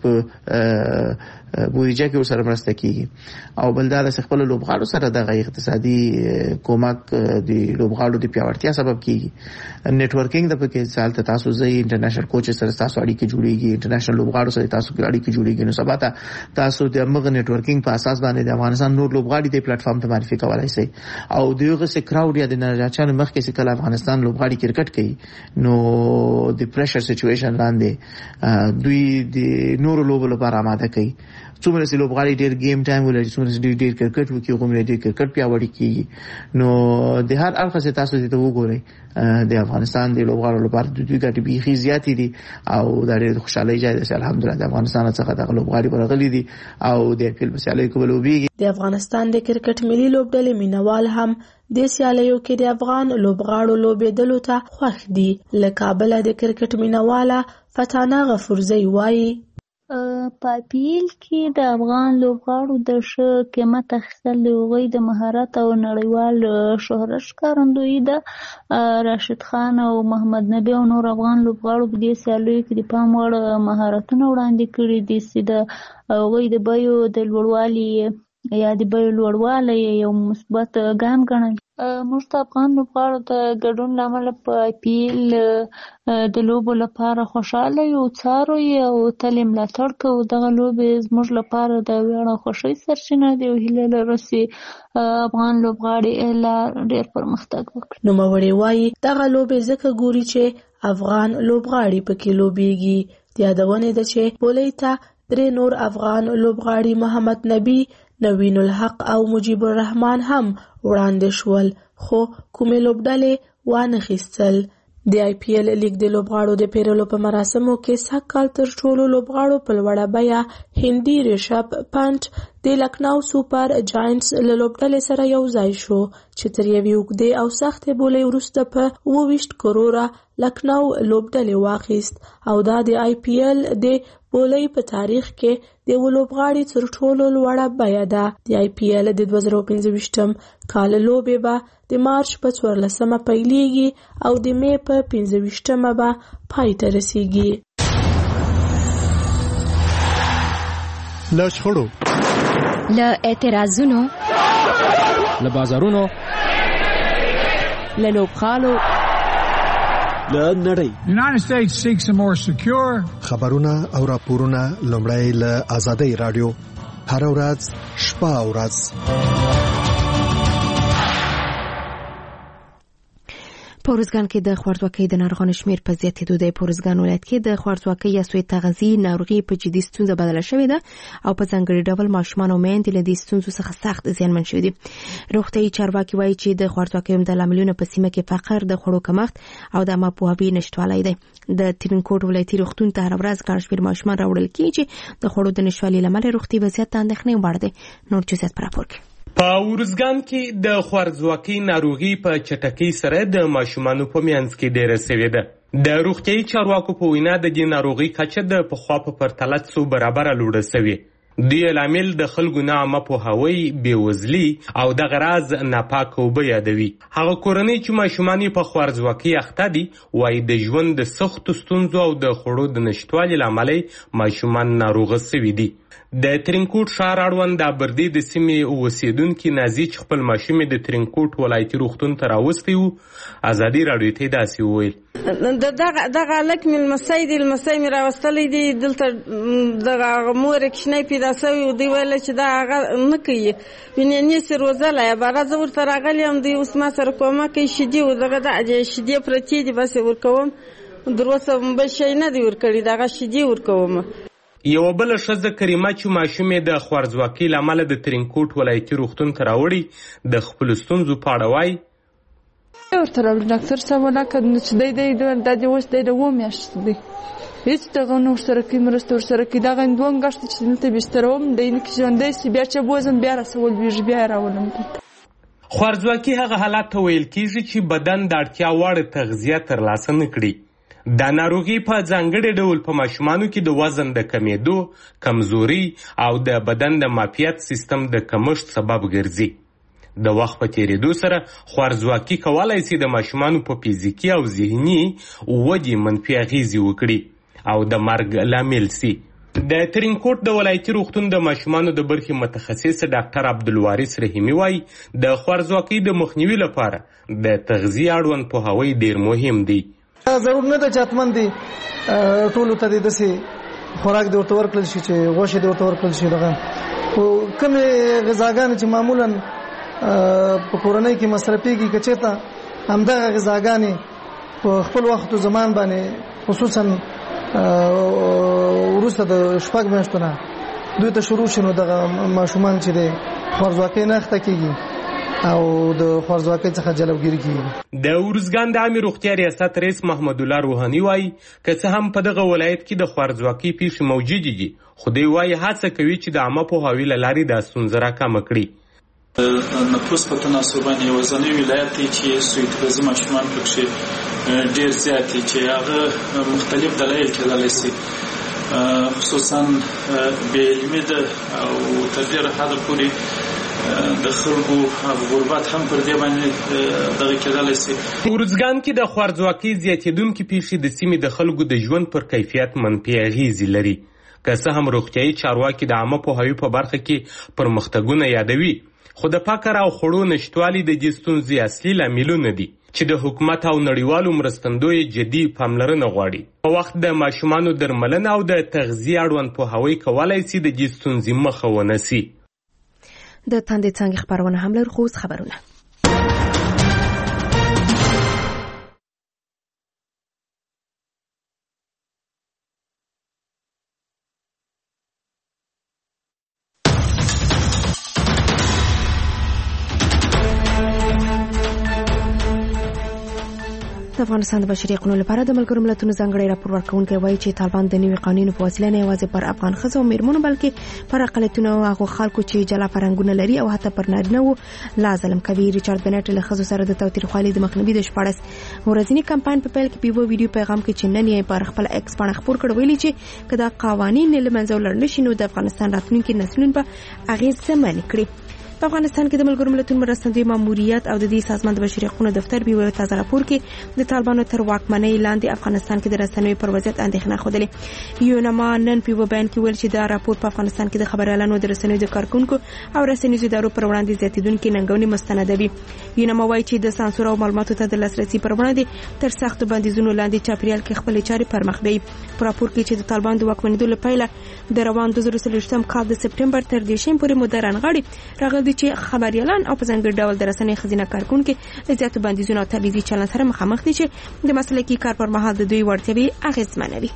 په بودیجه کې ورسره مرسته کیږي، او بل دا چې خپل لوبغاړو سره د اقتصادي کومک د لوبغاړو د پیاوړتیا سبب کیږي. نتورکینګ د پکې سالت تاسو زې انټرنیشنل کوچ سره تاسو اړیکې جوړیږي، انټرنیشنل لوبغاړو سره تاسو اړیکې جوړیږي، نو سبا ته تاسو د موږ نتورکینګ په اساس باندې د افغانستان نور لوبغاړي د پلیټ فارم ته معرفي کولای شي، او دغه څه کراود یا د نړیوالو مخ کې کله افغانستان لوبغاړي کرکټ کوي، نو د پریشر سچويشن لاندې دوی د نور لوبو لپاره آماده کوي. څومره چې لوبغاړي ډېر گیم ټایم ولري، څومره چې ډېر کرکټ وکړي، کومه ډېر کرکټ پیاوړی کیږي. نو د هر اړخ څخه تاسو ته وګورئ د افغانستان د لوبغاړو لپاره د دوی ګټې بيخي زیاتې دي، او د ډېر خوشحالي ځای دی. الحمدلله د افغانستان څخه د لوبغاړي برغلي دي او د خپل مسالې کوبلوبيږي. د افغانستان د کرکټ ملي لوبډلې مینوال هم د سیالیو کې د افغان لوبغاړو لوبېدلو ته خوښ دي. له کابل د کرکټ مینواله فتانه غفورزی وایي. په پیل کې د افغان لوبغاړو د ښه قیمت اخیستل د هغوی د مهارت او نړیوال شهرت ښکارندویي ده. راشد خان او محمد نبي او نور افغان لوبغاړو په دې سیالیو کې د پام وړ مهارتونه وړاندې کړي دي چې د هغوی د بیو د لوړوالي یا د بیو لوړوالی یو مثبت ګام ګڼل. موږ د افغان لوبغاړو د ګډون له امله په پیل د لوبو لپاره خوشحاله یو، څارو یې او تل یې ملاتړ کوو. دغه لوبې زموږ لپاره د ویاړ او خوښۍ سرچینه ده او هیله لرو چې افغان لوبغاړي لا ډېر پرمختګ وکړي. نوموړی وایي دغه لوبې ځکه ګوري چې افغان لوبغاړي پکې لوبېږي. د یادونې ده چې بولۍ ته درې نور افغان لوبغاړي محمد نبي، نوین الحق او مجیب الرحمن هم وړاندې شول، خو کومې لوبډلې وانخیستل. د آی پی ایل لیګ د لوبغاړو د پیرلو په مراسمو کې سږ کال تر ټولو لوبغاړو په لوړه بیه هندي ریشب پنټ د لکنو سوپر جاینټس له لوبډلې سره یو ځای شو چې تر یوې اوږدې او سختې بولۍ وروسته په اووه ویشت کروره لکنو لوبډلې واخیست او دا د آی پی ایل د بولۍ په تاریخ کې د یو لوبغاړي تر ټولو لوړه بیه ده. د آی پی ایل د دوه زره پنځه ویشتم کال لوبې به د مارچ په څوارلسمه پیلیږي او د می په پنځه ویشتمه به پای ته رسیږي. له شخړو، له اعتراضونو، له بازارونو، له لوبغالو، له نړۍ. United States seeks a more secure. خبرونه او راپورونه لومړی له آزادۍ رادیو هر ورځ شپه او ورځ. په ارزګان کې د خوارځواکۍ د ناروغانو شمېر په زیاتېدو دی. په ارزګان ولایت کې د خوارځواکۍ یا سوء تغذیې ناروغي په جدي ستونزه بدله شوې ده او په ځانګړي ډول ماشومان او میندې له دې ستونزو څخه سخت زیانمن شوي دي. روغتیايي چارواکي وایي چې د خوارځواکۍ عمده لاملونه په سیمه کې فقر، د خوړو کمښت او د عامه پوهاوي نشتوالی دی. د ترینکوټ ولایتي روغتون ته هره ورځ ګڼ شمېر ماشومان راوړل کېږي چې د خوړو د نشتوالي له امله روغتي وضعیت ته اندېښنې وړ دی. نور جزئیات په راپور کې. په ارزګان کې د خوارځواکۍ ناروغي په چټکۍ سره د ماشومانو په منځ کې ډېره سوې ده. د روغتیايي چارواکو په وینا د دې ناروغۍ کچه د پخوا په پرتله څو برابره لوړه سوې. دې لامل د خلکو نه عامه پوهاوی، بېوزلي او دغه راز ناپاکه اوبه یادوي. هغه کورنۍ چې ماشومان یې په خوارځواکۍ اخته دي وایي د ژوند د سختو ستونزو او د خوړو د نشتوالي له امله ماشومان ناروغه سوي دي. د ترینکوټ ښار اړوند د ابردي د سیمې اوسیدونکي نازي چې خپل ماشوم یې د ترینکوټ ولایتي روغتون ته راوستی و، ازادي راډیو ته یې داسې وویل: دغه هلک مې لمسی دی، لمسی مې راوستلی دی، دلته دغه مور یې کوچنی پیدا سوی و، دوی ویله چې دا هغه نه کوي، وینې نیسي روزلی عباره. زه ورته راغلی یم، دوی اوس ما سره کومک کوي، شیدې و دغه د شیدې پرتې دي، بس یې ورکوم. در اوسه بل شی نه دی ورکړی، دغه شیدې ورکوم. یوه بله ښځه کریمه چې ماشوم یې د خوارځواکۍ له امله د ترینکوټ ولایتي روغتون ته راوړي د خپلو ستونزو په اړه وایي: ورته راوړي ډاکټر صاحب ولکه چې دی دی دا دې اوس دی د اووه میاشتې دی، هېڅ دغه نه ورسره کوي، مرسته ورسره کوي. دغه دوه نګښته چې دلته بستره وم دی نه کې ژوندی شي، بیا چې بوزم بیا راسه ولوېږي، بیا یې راولم دلته. خوارځواکي هغه حالت ته ویل کېږي چې بدن د اړتیا وړ تغذیه ترلاسه نه کړي. دا ناروغي په ځانګړي ډول په ماشومانو کې د وزن د کمیدو، کمزوري او د بدن د معافیت سیستم د کمښت سبب ګرځي. د وخت په تیریدو سره خوارځواکي کولی شي د ماشومانو په فزیکي او ذهني ودې منفي اغیزې وکړي او د مرګ لامل شي. د ترینکوټ د ولایتي روغتون د ماشومانو د برخې متخصص ډاکټر عبدالوارث رحیمي وایي د خوارځواکۍ د مخنیوي لپاره د تغذیې اړوند پوهاوی ډېر مهم دی. ضرور نه ده چې حتمن دي ټولو ته داسې خوراک دې ورته ورکړل شي چې غوښې دې ورته ورکړل شي. دغه خو کومې غذاګانې چې معمولا په کورنۍ کې مصرفېږي که چېرته همدغه غذاګانې په خپل وخت و زمان باندې خصوصا وروسته د شپږ میاشتو نه دوی ته شروع شي، نو دغه ماشومان چې دی خوارځواکۍ نه اخته کېږي او د خوارځواکۍ څخه جلوګیري کیږي. د ارزګان د عامې روغتیا ریاست رئیس محمد الله روحاني وایي که څه هم په دغه ولایت کې د خوارځواکۍ پیښې موجودې دي، خو دوی وایي هڅه کوي چې د عامه پوهاوي له لارې دا ستونزه راکمه کړي. نفوس په تناسب باندې یوازینی ولایت دی چې سوء تغذیې ماشومان پکې ډېر زیات دي، چې هغه مختلف دلایل کېدلی شي. خصوصا بې علمي ده او تر ډېره حده پورې د خلکو غربت هم پر دې باندې دغه کېدلی شي. په ارزګان کې د خوارځواکۍ زیاتېدونکې پیښې د سیمې د خلکو د ژوند پر کیفیت منفي اغېزې لري. که څه هم روغتیایي چارواکي د عامه پوهاوي په برخه کې پرمختګونه یادوي، خو د فقر او خوړو نشتوالي د دې ستونزې اصلي لاملونه دي چې د حکومت او نړیوالو مرستندویو جدي پاملرنه غواړي. په وخت د ماشومانو درملنه او د تغذیې اړوند پوهاوی کولی شي د دې ستونزې مخه ونیسي. د تاندې څانګې خبرونه هم لرو، خو اوس خبرونه. د افغانستان د بشري حقوقو لپاره د ملګرو ملتونو ځانګړی راپور ورکوونکی وایي چې طالبان د نوي قانونو په وسیله نه یوازې پر افغان ښځو او میرمنو بلکې پر اقلیتونو او هغو خلکو چې جلا فرهنګونه لري او حتی پر نارینه‌وو لا ظلم کوي. ریچارډ بنټ له ښځو سره د تاوتریخوالي د مخنیوي د شپاړس ورځني کمپاین په پیل کې په یوه ویډیو پیغام کې چې نن یې پر خپل ایکس باندې خپور کړ ویلي چې که دا قوانین له منځه ولاړ نشي نو د افغانستان راتلونکي نسلونه به اغېزمن کړي. په افغانستان کې د ملګرو ملتونو مرستندوی ماموریت او د دې سازمان د بشري حقوقو دفتر په یو تازه راپور کې د طالبانو تر واکمنۍ لاندې افغانستان کې د رسنیو پر وضعیت اندېښنه ښودلې. یونما نن په یو بیان کې ویل چې دا راپور په افغانستان کې د خبريالانو د رسنیو د کارکونکو او رسنیزو ادارو پر وړاندې زیاتېدونکې ننګونې مستندوي. یونما وایي چې د سانسور او معلوماتو ته د لاسرسي پر وړاندې تر سختو بندیزونو لاندې چاپیریال کې خپلې چارې پر مخ بیايي. په راپور کې چې د طالبانو د واکمنېدو له پیله د روان دوه زره څلوېښتم کال د سپټمبر تر دېرشم پورې موده رانغاړي راغلي چې خبريال او په ځانګړي ډول د رسنۍ خزینه کارکونکو له زیاتو بندیزونو او تبعیضي چلند سره مخامخ دي چې د مسلکي کار پر مهال د دوی وړتیاوې اغېزمنوي.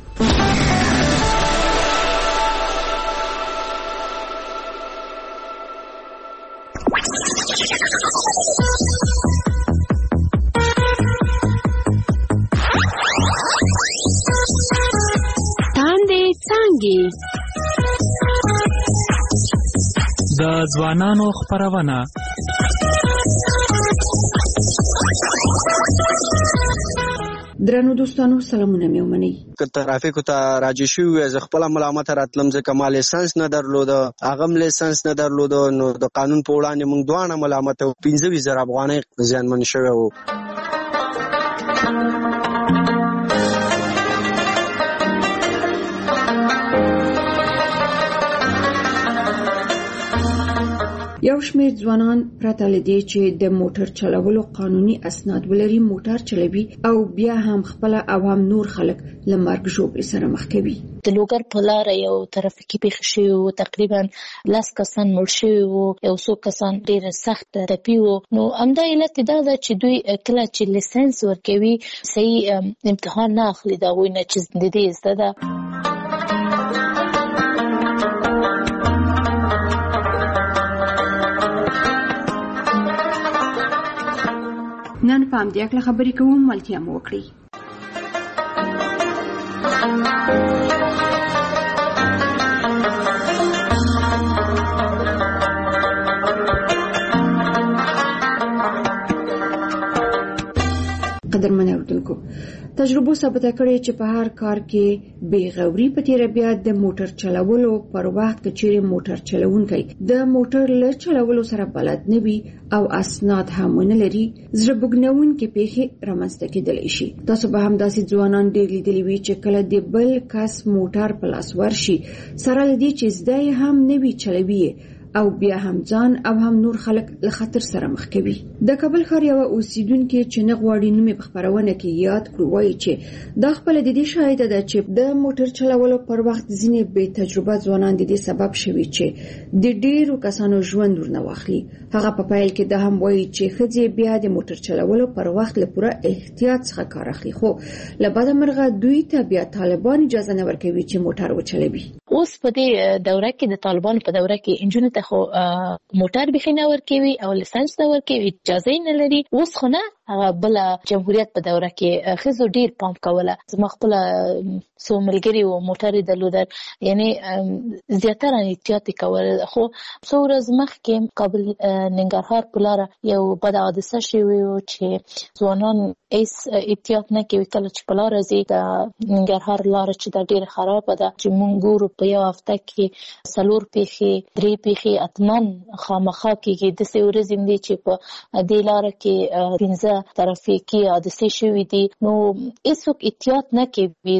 تاندې څانګې د ځوانانو خپرونه. درنو دوستانو سلامونه مې ومنئ. که ترافیکو ته راجع شوي وي زه خپله ملامته راتلم ځکه ما لیسنس نه درلوده، هغه هم لیسنس نه درلوده، نو د قانون په وړاندې موږ دواړه ملامته وو. پنځه ویشت زره افغانۍ زیانمن شوی وو. یو شمېر ځوانان پرته له دې چې د موټر چلولو قانوني اسناد ولري موټر چلوي او بیا هم خپل عوام نور خلک له مرګ ژوبلې سره مخ کوي. د لوګر په لاره یو ترافیکي پیښه شوې وه، تقریبا لس کسان مړ شوي وو، یو څو کسان ډېر سخت ټپي وو. نو همدا علت دا ده چې دوی کله چې لیسنس ورکوي صحیح امتحان نه اخلي د هغوی نه چې د دې زده ده. نن په همدې هکله خبرې کوو، ملتیا مو وکړئ. قدرمن اوریدونکو، تجربو ثابته کړې چې په هر کار کې بې غوري په تیره بیا د موټر چلولو پر وخت که چیرې موټر چلوونکی د موټر له چلولو سره بلد نه وي او اسناد هم ونه لري، زړه بوږنونکې پیښې رامنځته کېدلی شي. تاسو به همداسې ځوانان ډېر لیدلي وي چې کله د بل کس موټر په لاس ورشي سره له دې چې زده یې هم نه وي چلوي او بیا هم ځان او هم نور خلک له خطر سره مخ کوي. د کابل ښار یوه اوسیدونکې چې نه غواړي نوم یې په خپرونه کې یاد کړو وایي چې دا خپله د دې شاهده ده چې د موټر چلولو پر وخت ځینې بې تجربه ځوانان د دې سبب شوي چې د ډېرو کسانو ژوند ورنه واخلي. هغه په پیل کې دا هم وایي چې ښځې بیا د موټر چلولو پر وخت له پوره احتیاط څخه کار اخلي، خو له بده مرغه دوی ته بیا طالبان اجازه نه ورکوي چې موټر وچلوي. اوس په دې دوره کې د طالبانو په دوره کې انجونو ته خو موټر بخې نه ورکوي او لیسنس نه ورکوي، اجازه نه لري. اوس خو نه هغه بل جمهوریت په دوره کې خزو ډیر پام کوله. زما خپل سو ملګری او موټر درلودل، یعنی زیاتره احتیاط کول. خو څو ورځې مخکې قبل ننګرهار په لاره یو بد حادثه شوی و چې ځوانان هیڅ احتیاط نه کوي. کله چې په لاره ځي د ننګرهار لاره چې دا ډیره خرابه ده چې مونږ ګورو په یو هفته کې څلور پیښې درې پیښې اتمن خامخا کېږي. داسې ورځې دي چې په دې لاره کې پنځه ترافیکي حادثې شوي دي. نو هیڅوک احتیاط نه کوي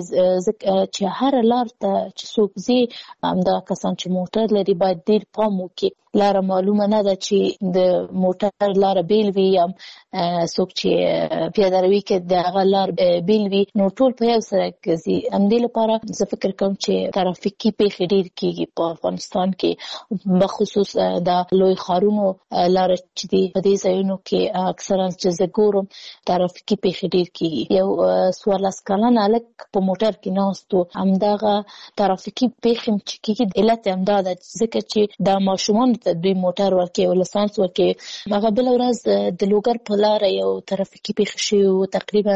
چې هر لار ته چې څوک ځي همدا کسان چې موټر لري باید ډېر پام وکړي. لاره معلومه نه ده چې د موټر لاره بیل وي یا څوک چې پیاده روي کې د هغه لار بیل وي، نو ټول په یو سره ځي. همدې لپاره زه فکر کوم چې ترافیکي پیښې ډېر کېږي په افغانستان کې، بخصوص د لوی ښارونو لاره چې دي په دې ځایونو کې اکثرا چې زه ګورم ترافیکي پیښې ډېر کېږي. یو څوارلس کلن هلک په موټر کې ناست و، همدغه ترافیکي پیښې چې کېږي علت همدا ده ځکه چې د ماشومانو ته دوی موټر ورکوي او لسانس ورکوي. هغه بله ورځ د لوګر په لاره یو ترافیکي پیښه شوې وه، تقریبا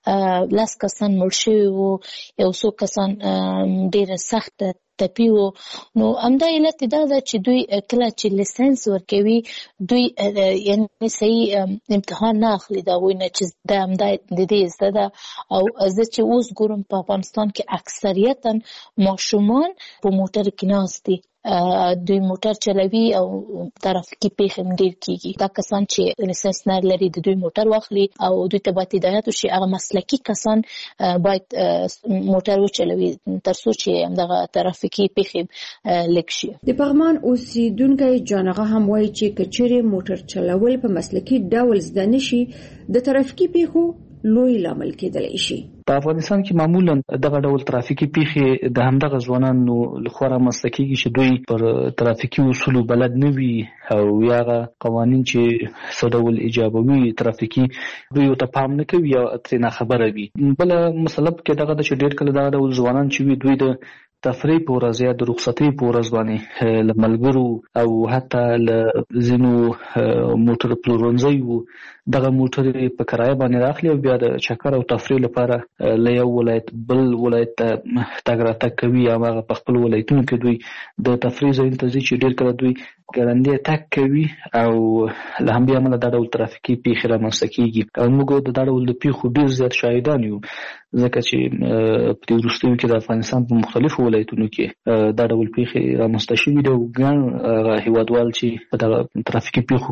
لس کسان مړ شوي وو، یو څو کسان ډېره سخته ټپي وو. نو همدا علت دا ده چې دوی کله چې لیسنس ورکوي دوی یعنې صحیح امتحان نه اخلي د هغوی نه چې دا همدا د دې زده ده. او زه چې اوس ګورم په افغانستان کې اکثریتا ماشومان په موټر کې ناست دي، دوی موټر چلوي او ترافیکي پیښې هم ډېر کېږي. دا کسان چې لیسنس نه لري د دوی موټر واخلي او دوی ته باید هدایت وشي هغه مسلکي کسان باید موټر وچلوي تر څو چې همدغه ترافیکي پیښې لږ شي. د پغمان اوسیدونکی جانغه هم وایي چې که چیرې موټر چلول په مسلکي ډول زده نشي د ترافیکي پیښو لوی لامل کېدلی شي. په افغانستان کې معمولا دغه ډول ترافیکي پیښې د همدغه ځوانانو لخوا رامنځته کېږي چې دوی پر ترافیکي اصولو بلد نه وي او یا هغه قوانین چې څه ډول ایجابوي ترافیکي دوی ورته پام نه کوي یا ترې ناخبره وي. بله مسله پکې دغه ده چې ډېر کله دغه ډول ځوانان چې وي دوی د تفریح په ورځ یا د رخصتۍ په ورځ باندې له ملګرو او حتی له ځینو موټر پلورنځیو دغه موټر په کرایه باندې راخلي او بیا د چکر او تفریح لپاره له یو ولایت بل ولایت ته تګ راتګ کوي. هماغه په خپل ولایتونو کې دوی د تفریح ځایونو ته ځي چې ډېر کله دوی ګړندی تګ کوي او له همدې امله دا ډول ترافیکي پیښې رامنځته کېږي. او موږ د دا ډول د پیښو ډېر زیات شاهدان یو ځکه چې په دې وروستیو کې د افغانستان په مختلفو ولایتونو کې دا ډول پیښې رامنځته شوي دي او ګڼ هېوادوال چې په دغه ترافیکي پیښو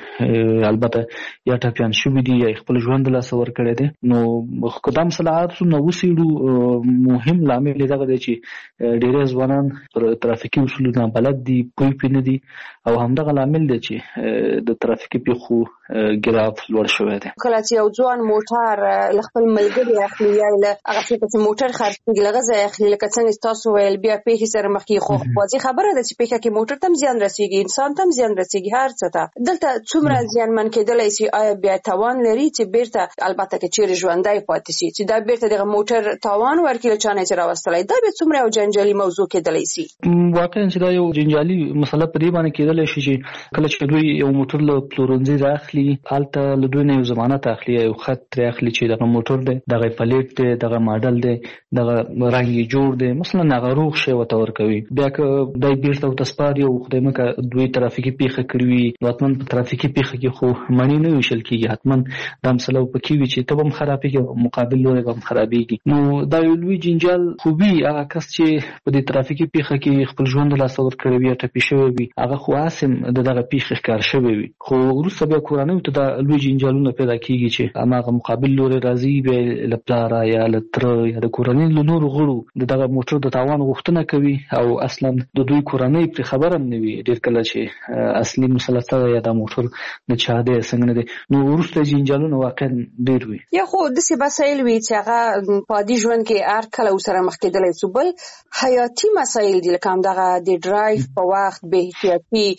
کې البته یا ټپیان شوي دي یا خپل ژوند له لاسه ورکړی دی. نو که دا مسله څومره وڅېړو مهم لامل یې دغه دی چې ډېری ځوانان پر ترافیکي اصولو نابلد دي، پوه پرې نه دي او همدغه لامل دی چې د ترافیکي پیښو ګراف لوړ شوی دی. کله چې یو ځوان موټر له خپل ملګري اخلي یا له هغه څه چې موټر خرڅېږي له هغه ځایه اخلي، لکه څنګه تاسو ویل بیا پیښې سره مخ کېږي، خو واضح خبره ده چې پیښه کې موټر ته هم زیان رسېږي، انسان ته هم زیان رسېږي، هر څه ته. دلته څومره زیانمن کېدلی شي؟ آیا بیا توان لري چې بیرته البته که چیرې ژوندی پاتې شي چې دا بیرته دغه موټر توان ورکړي له چا نه چې راوستلی؟ دا بیا څومره یو جنجالي موضوع کېدلی شي؟ واقعا چې دا یو جنجالي مسله په دې باندې کېدلی شي چې کله چې دوی یو موټر له پلورنځي راخلي هلته له دوی نه یو ضمانت اخلي، یو خط ترې اخلي چې دغه موټر دی، دغه پلیټ دی، دغه ماډل دی، دغه رنګ یې جوړ دی، مثلا هغه روغ شی ورته ورکوي. بیا که دی بیرته ورته سپاري او خدای مکړه دوی ترافیکي پیښه کړې وي نو حتما په ترافیکي پیښه کې خو مڼې نه ویشل کېږي، حتما دا مسله پکې وي چې ته به هم خرابېږي مقابل لوری به هم خرابېږي. نو دا یو لوی جنجال خو وي. هغه کس چې په دې ترافیکي پیښه کې خپل ژوند له لاسه ورکړی وي یا ټپي شوی وي هغه خو هسې د دغه پیښې ښکار شوی وي، خو وروسته بیا کورنیو ته دا لوی جنجالونه پیدا کېږي چې هماغه مقابل لوری راځي بیا له پلاره یا له تره یا د کورنۍ له نورو غړو د دغه موټر د تاوان غوښتنه کوي او اصلا د دوی کورنۍ پرې خبره هم نه وي ډېر کله چې اصلي مسله څه ده یا دا موټر د چا دی څنګه نه دی. نو وروسته جنجالونه واقعا ډېر وي. یا خو داسې مسایل وي چې هغه په عادي ژوند کې هر کله ورسره مخ کېدلی شو، بل حیاتي مسایل دي لکه همدغه د ډرایو په وخت بې احتیاطي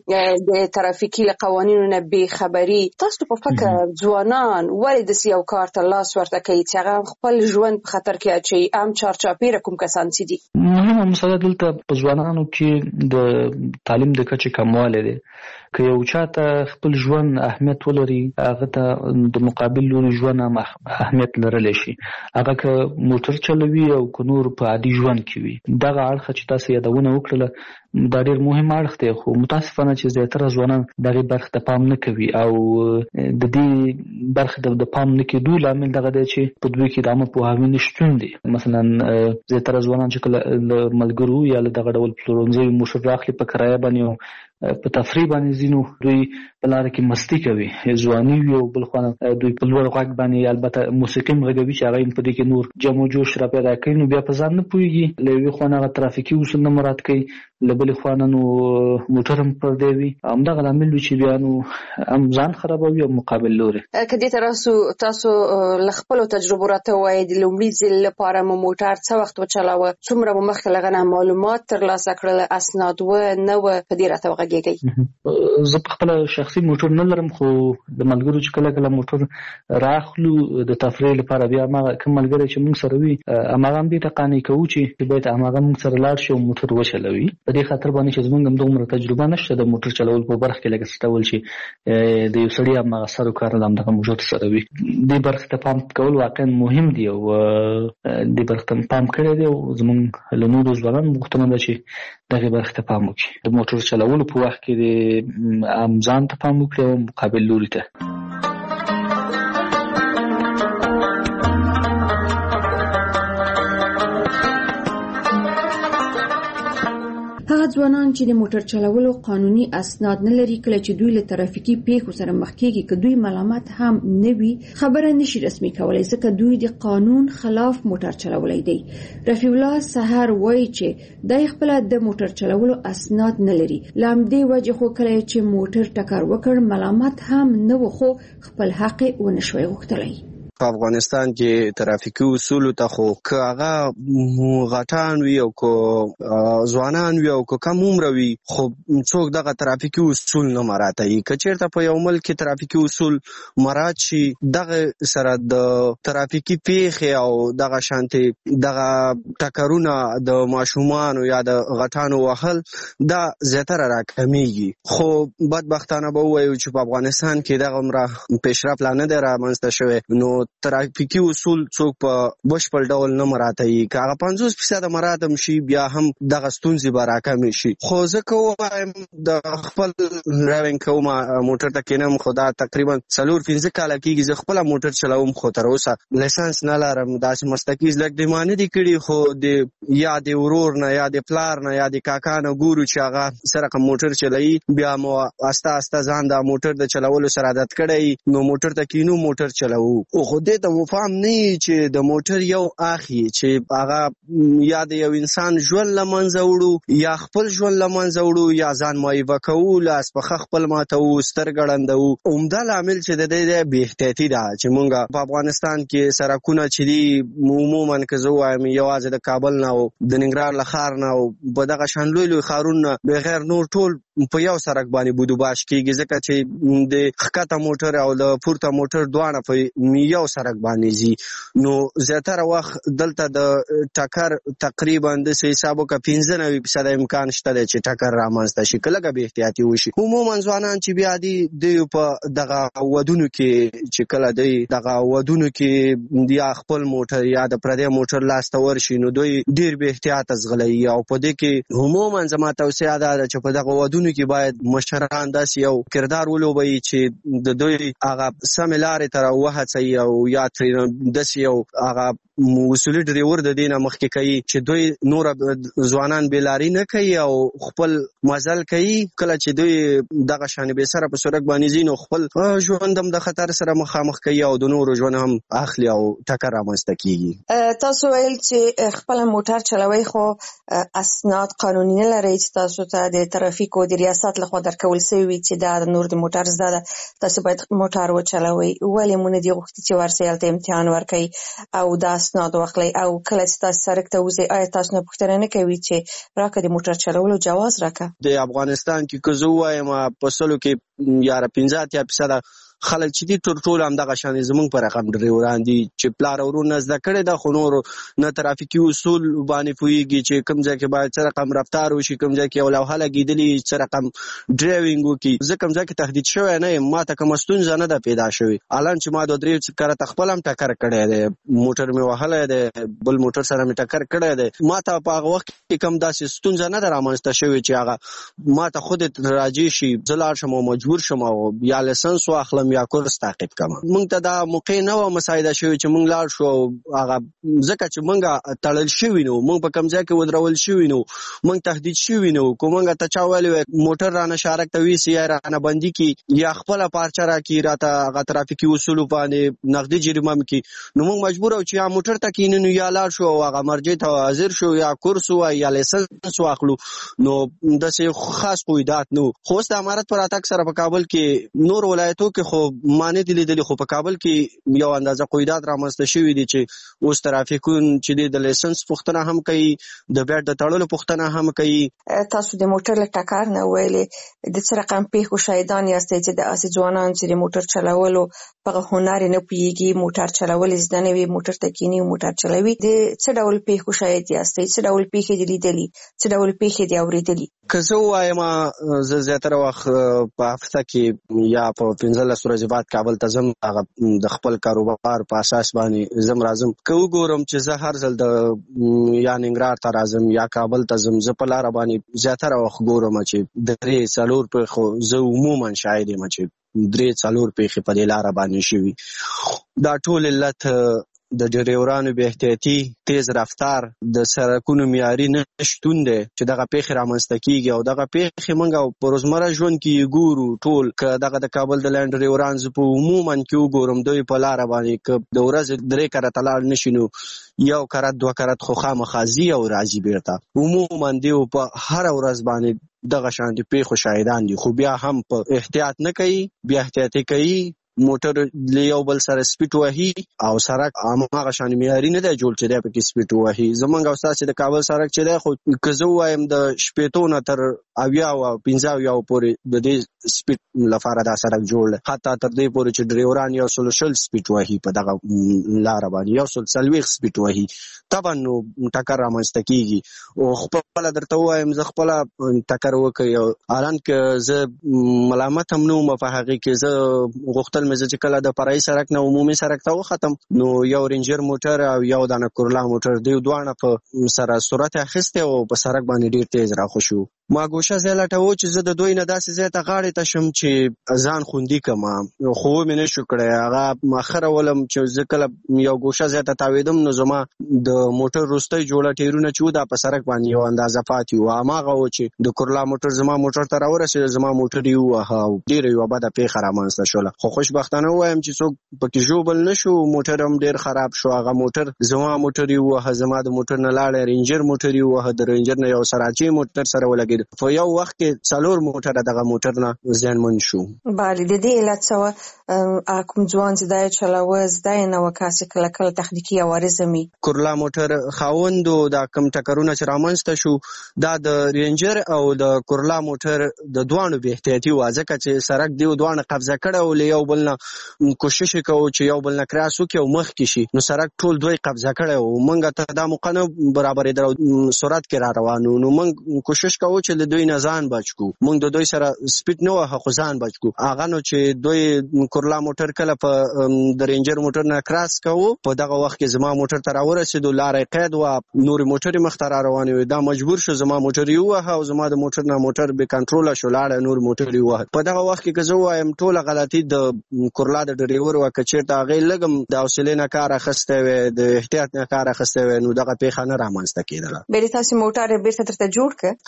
د ترافیکي قوانینو نه بې خبري تاسو په فکر ځوانان ولې د سیاو کار ته لاس ورته کوي چې هغه خپل ژوند په خطر کې اچي عام چارچاپیره کوم کسان سي دي مهمه مسله دلته په ځوانانو کې د تعلیم د کچې کموالی دی که یو چاته خپل ژوند اهمیت ولري هغه ته د مقابل لوري ژوند هم اهمیت لرلی شي هغه که موټر چلوي او که نور په عادي ژوند کې وي دغه اړخه چې تاسو یادونه وکړله دا ډېر مهم اړخ دی خو متاسفانه چې زیاتره ځوانان دغې برخې ته پام نه کوي او د دې برخې د پام نه کېدو لامل دغه دی چې په دوی کې د عامه پوهاوي نشتون دی مثلا زیاتره ځوانان چې کله له ملګرو یا له دغه ډول پلورنځیو موټر راخلي په کرایه باندې په تفریح باندې ځینو دوی په لاره کې مستی کوي ځواني وي او بل خوا دوی په لوړ غږ باندې البته موسیقي هم غږوي چې هغه په دې کې نور جم و جوش را پیدا کوي نو بیا په ځان نه پوهېږي له یوې خوا نه هغه ترافیکي اصول نه مراعات کوي له بلې خوا نه نو موټر هم پردی وي همدغه لامل وي چې بیا نو هم ځان خرابوي او مقابل لوري که دې ته تاسو له خپلو تجربو راته ووایئ د لومړي ځل لپاره مو موټر څه وخت وچلاوه څومره مو مخکې له هغه نه معلومات ترلاسه کړل اسناد و نه و په دې راته وغږېږئ زه په خپله شخصي موټر نه لرم خو د ملګرو چې کله کله موټر راخلو د تفریح لپاره بیا هماغه کوم ملګری چې موږ سره وي هماغه هم دې ته قانع کوو چې باید هماغه موږ سره لاړ شي او موټر وچلوي په دې خاطر باندې چې زموږ هم دومره تجربه نشته د موټر چلول په برخه کې لکه څه ډول چې د یو سړي هماغه سر و کار همدغه موټر سره وي دې برخې ته پام کول واقعا مهم دي او دې برخې ته پام کړی دی او زموږ له نورو ځوانانو غوښتنه ده چې دغې برخې ته پام وکړي د موټر چلولو په وخت کې د عام ځان ته پام وکړي او مقابل لوري ته هغه ځوانان چې د موټر چلولو قانوني اسناد نه لري کله چې دوی له ترافیکي پیښو سره مخ کېږي که دوی ملامت هم نه وي خبره نشي رسمي کولی ځکه دوی د قانون خلاف موټر چلولی دی رفیع الله سحر وایي چې دی خپله د موټر چلولو اسناد نه لري له همدې وجې خو کله چې موټر ټکر وکړ ملامت هم نه و خو خپل حق یې ونشوی غوښتلی په افغانستان کې ترافیکي اصول ته خو که هغه غټان وي او که ځوانان وي او که کم عمره وي خو څوک دغه ترافیکي اصول نه مراعاتوي که چېرته په یو ملک کې ترافیکي اصول مراعات شي دغه سره د ترافیکي پیښې او دغه شانتې دغه ټکرونه د ماشومانو یا د غټانو وهل دا زیاتره راکمیږي خو بدبختانه به ووایو چې په افغانستان کې دغه عمره پیشرفت لا نه دی رامنځته شوی نو ترافیکي اصول څوک په بشپړ ډول نه مراعاتوي که هغه پنځوس فیصده مراعات هم شي بیا هم دغه ستونزې به راکمې شي خو زه که ووایم د خپل ډرایوینګ کوم موټر ته کینم خو دا تقریبا څلور پنځه کاله کېږي زه خپله موټر چلوم خو تر اوسه لیسنس نه لرم داسې مسلکي زده کړې ما نه دي کړي خو د یا د ورور نه یا د پلار نه یا د کاکا نه ګورو چې هغه څه رقم موټر چلوي بیا مو استه استه ځان د موټر د چلولو سره عادت کړی نو موټر ته کینو موټر چلوو خو دې ته مفهوم نه چې د موټر یو اخی چې هغه یا د یو انسان ژوند له منځه وړو یا خپل ژوند له منځه وړو یا ځان معیبه کوو لاس پخه خپل ماتوو سترګې ړندوو عمده لامل چې د دې بې احتیاطي ده چې مونږ په افغانستان کې سړکونه چې دي عموما که زه ووایم یوازې د کابل نه او د ننګرهار له ښار نه او په دغه شان لوی لوی ښارونه بغیر نور ټول په یو سړک باندې بودوباش کېږي ځکه چې د ښکته موټر او د پورته موټر دواړه په یو سړک باندې ځي نو زیاتره وخت دلته د ټکر تقریبا د حساب وکړه پنځه نوي فیصده امکان شته دی چې ټکر رامنځته شي که لږه بې احتیاطي وشي عموما ځوانان چې بیا دي دوی په دغه ودونو کې چې کله دوی دغه ودونو کې یا خپل موټر یا د پردی موټر لاس ته ورشي نو دوی ډېر بې احتیاطه ځغلوي او په دې کې عموما زما توصیه دا ده چې په دغه ودونو کې باید مشران داسې یو کردار ولوبوي چې د دوی هغه سمې لارې ته راوهڅوي او یا ترې داسې یو هغه اصولي ډریور د دې نه مخکې کوي چې دوی نور ځوانان بېلاري نه کوي او خپل مزل کوي کله چې دوی دغه شانې بې سره په سړک باندې ځي نو خپل ژوند هم د خطر سره مخامخ کوي او د نورو ژوند هم اخلي او ټکر رامنځته کېږي تاسو ویل چې خپل موټر چلوئ خو اسناد قانوني نه لرئ چې تاسو ته د ترافیکو د ریاست لخوا درکول شوي وي چې دا د نور د موټر زده ده تاسو باید موټر وچلوئ ولې مو نه دي غوښتي چې ورسئ هلته امتحان ورکوئ او دا اسناد واخلي او کله چې تاسو سرک ته وځي آیا تاسو نه پوښتنه نه کوي چې راکړه د موټر چلولو جواز راکړه؟ د افغانستان کې که زه وایم په سلو کې یا پنځه اتیا فیصده خلک چې دي ټول ټول هم دغه شان زمونږ په رقم ډریوران دي چې پلار ورونه زده کړي د خو نور نه ترافیکي اصول باندې پوهیږي چې کوم ځای کې باید څه رقم رفتار وشي، کوم ځای کې یو لوحه لګېدلې څه رقم ډرایوینګ وکړي. زه کوم ځای کې تهدید شوی نه یم، ما ته کومه ستونزه نه ده پیدا شوې. الان چې ما دوه درې کرته خپل هم ټکر کړی دی، موټر مې وهلی دی، بل موټر سره مې ټکر کړی دی. ما ته په هغه وخت کې کوم داسې ستونزه نه ده رامنځته شوې چې هغه ما ته خود راجع شي زه لاړ شم او مجبور شم او یا لایسنس واخلم یا کورس تعقیب کړم. موږ ته دا موقع نه وه مساعده شوې چې موږ لاړ شو هغه ځکه چې موږ تړل شوي نو، موږ په کوم ځای کې ودرول شوي نو، موږ تهدید شوي نو. که موږ ته چا ویلي وی موټر رانه شارک ته ویسي یا رانه بندي کړي یا خپله پارچه راکړي راته هغه ترافیکي اصولو باندې نغدي جریمه مې کړي، نو موږ مجبور یو چې یا موټر ته کښېنو یا لاړ شو او هغه مرجع ته حاضر شو یا کورس ووایو یا لایسنس واخلو. نو داسې خاص قیودات نو. خو اوس د امارت په راتګ سره په کابل کې نور ولایتو کې خو ما نه دي لیدلي، خو په کابل کې یو اندازه قیودات رامنځته شوي دي چې اوس ترافیکون چې دی د لایسنس پوښتنه هم کوي، د بیټ د تړلو پوښتنه هم کوي. تاسو د موټر له ټکر نه ویلې د څه رقم پیښو شاهدان یاستئ چې د اسې ځوانان چې د موټر چلولو په هنر نه پوهېږي، موټر چلول زده نه وي، موټر ته کښېني موټر چلوي، د څه ډول پیښو شاهد یاستئ؟ څه ډول پیښې دي لیدلي؟ څه ډول پیښې دي اورېدلي؟ که زه ووایم زه زیاتره وخت په هفته کې یا په پنځلس ورځې بعد کابل ته ځم، هغه د خپل کاروبار په اساس باندې ځم راځم. که وګورم چې زه هر ځل د یا ننګرهار ته راځم یا کابل ته ځم، زه په لاره باندې زیاتره وخت ګورم چې درې څلور پیښو زه عموما شاهد یم چې درې څلور پیښې په دې لاره باندې شوي. دا ټول علت د ډریورانو بې احتیاطي، تیز رفتار، د سرکونو معیاري نه شتون دی چې دغه پیښې رامنځته کیږي. او دغه پیښې موږ په روزمره ژوند کې ګورو ټول. که دغه د کابل د لینډ ډریوران زه په عموما کې وګورم دوی په لاره باندې که د ورځې درې کرته لاړ نشي نو یو کرت دوه کرت خو خامخا ځي او راځي بیرته. عموما دوی په هره ورځ باندې دغه شان د پیښو شاهدان دي، خو بیا هم په احتیاط نه کوي، بیا احتیاطي کوي. موټر له یو بل سره سپیډ وهي او سرک هماغه شان معیاري نه دی جوړ چې دی پکې سپیډ وهي. زمونږ او ستاسې د کابل سرک چې دی خو که زه ووایم د شپېتو نه تر اویاو او پنځه اویاو پورې د دې سپیډ لپاره دا سرک جوړ دی، حتی تر دې پورې چې ډریوران یو سل شل سپیډ وهي په دغه لاره باندې، یو سل څلوېښت سپیډ وهي. طبعا نو ټکر رامنځته کېږي. او خپله درته ووایم زه خپله ټکر وکړي او الان که زه ملامت هم نه وم په هغې کې، زه غوښتل مې زه چې کله د فرعي سرک نه عمومي سرک ته وختم نو یو رینجر موټر او یو دانه کورلا موټر دوی دواړه په سره سرعت اخیستی او په سرک باندې ډېر تیز راخوشي. ما ګوشه ځای لټوه چې زه د دوی نه داسې ځای ته غاړې ته شم چې ځان خوندي کړم، خو ومې نه شو کړی. هغه مؤخره ولم چې زه کله یو ګوشه ځای ته تاوېدم نو زما د موټر وروستی جوړه ټیرونه چې و دا په سرک باندې یو اندازه پاتې وو، هماغه و چې د کورلا موټر زما موټر ته راورسېد، زما موټر یې ووهه او ډېره یوه بده پیښه رامنځته شوله. خو خوشبختانه ووایم چې څوک پکې ژوبل نه شو، موټر هم ډېر خراب شو. هغه موټر زما موټر یې ووهه، زما د موټر نه لاړی رینجر موټر یې ووهه، د رینجر نه یو سراچی موټر سره ولګېد. په یو وخت کې څلور موټره دغه موټر نه زیانمن شو. بله، د دې علت څه وه؟ کوم ځوان چې دا یې چلاوه زده یې نه وه که هسې کله کله تخنیکي عوارض هم وي؟ کورلا موټر خاوندو دا کوم ټکرونه چې رامنځته شو دا د رینجر او د کورلا موټر د دواړو بې احتیاطي وه، ځکه چې سرک دیو دواړه قبضه کړی و، له یو بل نه کوشش یې کوو چې یو بل نه کراس وکړي او مخکې شي، نو سرک ټول دوی قبضه کړی و. موږ ته دا موقع نه برابرېدله او سرعت کې را روان وو، نو موږ کوشش کوو چې له دوی نه ځان بچ کړو. موږ د دوی سره سپیډ نه وهه خو ځان بچ کړو. هغه نو چې دوی کورلا موټر کله په د رینجر موټر نه کراس کوو، په دغه وخت کې زما موټر ته راورسېدو، لاره یې قید وه، نورې موټرې مخته را روانې وې. دا مجبور شو زما موټر یې ووهه او زما د موټر نه موټر بې کنټروله شو، لاړه نور موټر یې ووهه. په دغه وخت کې که زه ووایم ټوله غلطي د کورلا د ډریور وه. که چېرته هغې لږ هم د حوصلې نه کار اخیستی وی، د احتیاط نه کار اخیستی وی، نو دغه پیښه نه رامنځته کېدله. بیا د تاسې موټر یې بېرته درته جوړ کړه؟ که ترافیک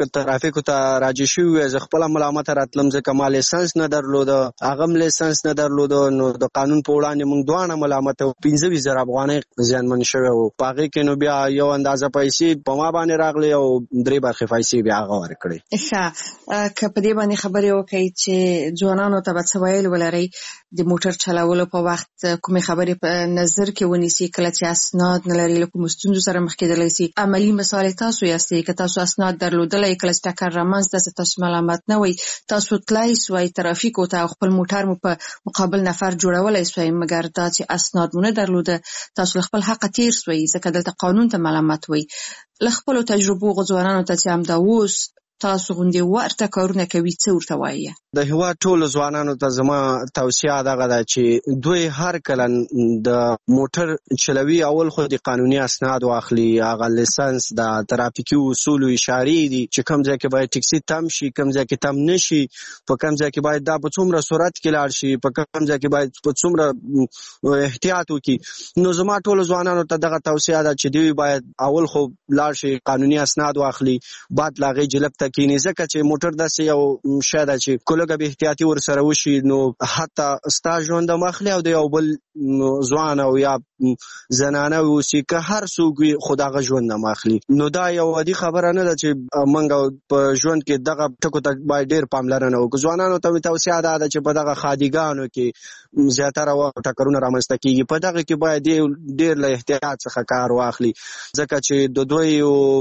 پریکو ته راځي شو زه خپل ملامت راتلم ځکه ما لیسنس نه درلود هغه لیسنس نه درلود نو د قانون په وړاندې موږ دوه ملامت او پنځه زره افغانۍ زیانمن شوی او پاغه کې نو بیا یو اندازه پیسې په ما باندې راغلی او درې برخې پیسې بیا هغه ورکړې. ښه که په دې باندې خبرې وکړئ چې ځوانانو ته به څه ویل ولرئ د موټر چلولو په وخت کومې خبرې په نظر کې ونیسي کله چې اسناد نه لري له کومو ستونزو سره مخ کېدلی سي. عملي مثال تاسو یاستئ که تاسو اسناد درلودلی کله چې ټکر رامنځته سي تاسو ملامت نه وئ تاسو تلای سوئ ترافیکو ته خپل موټر مو په مقابل نفر جوړولی سوئ مګر دا چې اسناد مو نه درلوده تاسو له خپل حقه تیر سوئ ځکه دلته قانون ته ملامت وئ. له خپلو تجربو ځوانانو ته چې همدا اوس تاسو غوندې ورته کارونه کوي څه ورته وایي؟ د هیواد ټولو ځوانانو ته زما توصیه دغه ده چې دوی هر کله د موټر چلوي اول خو د قانوني اسناد واخلي هغه لیسنس د ترافیکي اصول او اشارې دي چې کوم ځای کې باید ټکسي تم شي کوم ځای کې تم نشي په کوم ځای کې باید دا په څومره سرعت کې لاړ شي په کوم ځای کې باید په څومره احتیاط وکړي. نو زما ټولو ځوانانو ته دغه توصیه ده چې دوی باید اول خو لاړ شي قانوني اسناد واخلي بعد لاغې جلب ته کینی ځکه چې موټر داسې یو شی ده چې کولګه به احتیاطي ورسره وشي نو حتی ستا ژوند مخلي او د یو بل ځوان او یا زنانه اوسي که هر څوک خو دغه ژوند مخلي نو دا یو عادي خبره نه ده چې موږ په ژوند کې دغه ټکو ته باید ډېر پاملرنه وکړو. ځوانانو ته توصیه ده چې په دغه خادیګانو کې زیاتره وخت ټکرونه رامنځته کیږي په دغه کې باید ډېر له احتیاط څخه کار واخلي ځکه چې د دوی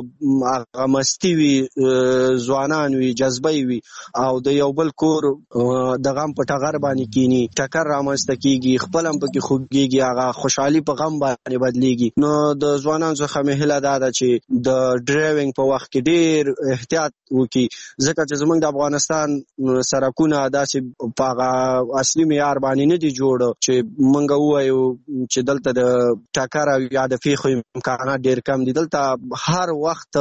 هغه مستي وي ځوانان وي جذبه وي او د یو بل کور د غم په ټغر باندې کینی ټکر رامنځته کیږي خپل هم پکې خوږیږي هغه خوشحالي په غم باندې بدلیږي. نو د ځوانانو څخه مې هیله ده چې د ډرایوینګ په وخت کې ډېر احتیاط وکړي ځکه چې زموږ د افغانستان سرکونه داسې په هغه اصلي معیار باندې نه دي جوړ چې موږ ووایو چې دلته د ټکر او یا د پیښو امکانات ډېر کم دي. دلته هر وخت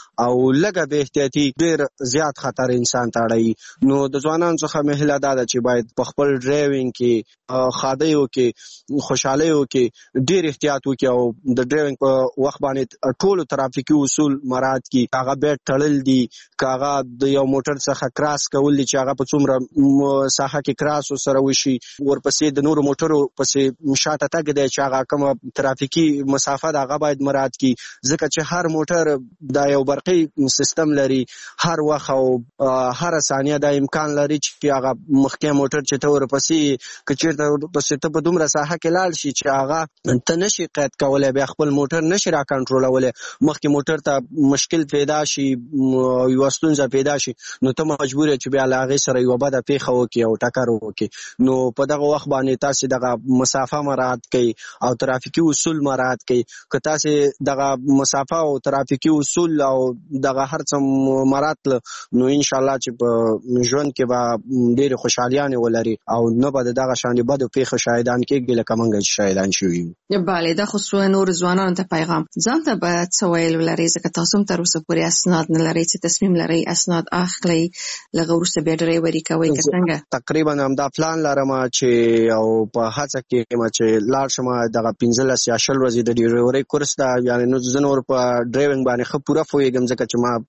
او لږه به احتیاطي ډېر زیات خطر انسان ته اړوي. نو د ځوانانو څخه مې هیله ده چې باید په خپل ډرایوینګ کې خادیو کې خوشحالیو کې ډېر احتیاط وکړي او د ډرایوینګ په وخت باندې ټولو ترافیکي اصول مراعات کړي. هغه بیټ تړل دي که هغه د یو موټر څخه کراس کول دي چې هغه په څومره ساحه کې کراس ورسره وشي ورپسې د نورو موټرو پسې شاته تګ دی چې هغه کومه ترافیکي مسافه ده هغه باید مراعات کړي ځکه چې هر موټر دا یو برقي سیستم لري هر وخت او هر ثانیه دا امکان لري چې هغه مخکې موټر چې ته ورپسې که چېرته ورپسې ته په دومره ساحه کې لاړ شي چې هغه ته نشي قید کولی بیا خپل موټر نشي را کنټرولولی مخکې موټر ته مشکل پیدا شي یوه ستونزه پیدا شي نو ته مجبور یې چې بیا له هغې سره یوه بده پیښه وکړي او ټکر وکړي. نو په دغه وخت باندې تاسې دغه مسافه مراعات کوئ او ترافیکي اصول مراعات کوئ. که تاسې دغه مسافه او ترافیکي اصول او دغه هر څه مراعات نو انشاءالله چې په ژوند کې به ډېرې خوشحالیانې ولري او نه به د دغه شانې بدو پیښو شاهدان کېږي لکه موږ چې شاهدان شوي یو. بله دا خو نور ځوانانو ته پیغام ځان ته به څه ویل ولرئ ځکه تاسو هم تر اوسه پورې اسناد نه لرئ چې تصمیم لرئ اسناد اخلئ له هغه وروسته بیا ډرایوري کوئ که څنګه؟ تقریبا همدا پلان لرم چې او په هڅه کې یم چې لاړ شم دغه پنځلس یا شل ورځې د ډرایورۍ کورس ته یعنې نو زه نور په ډرایوینګ باندې ښه پوره پوهېږم ځکه چې ما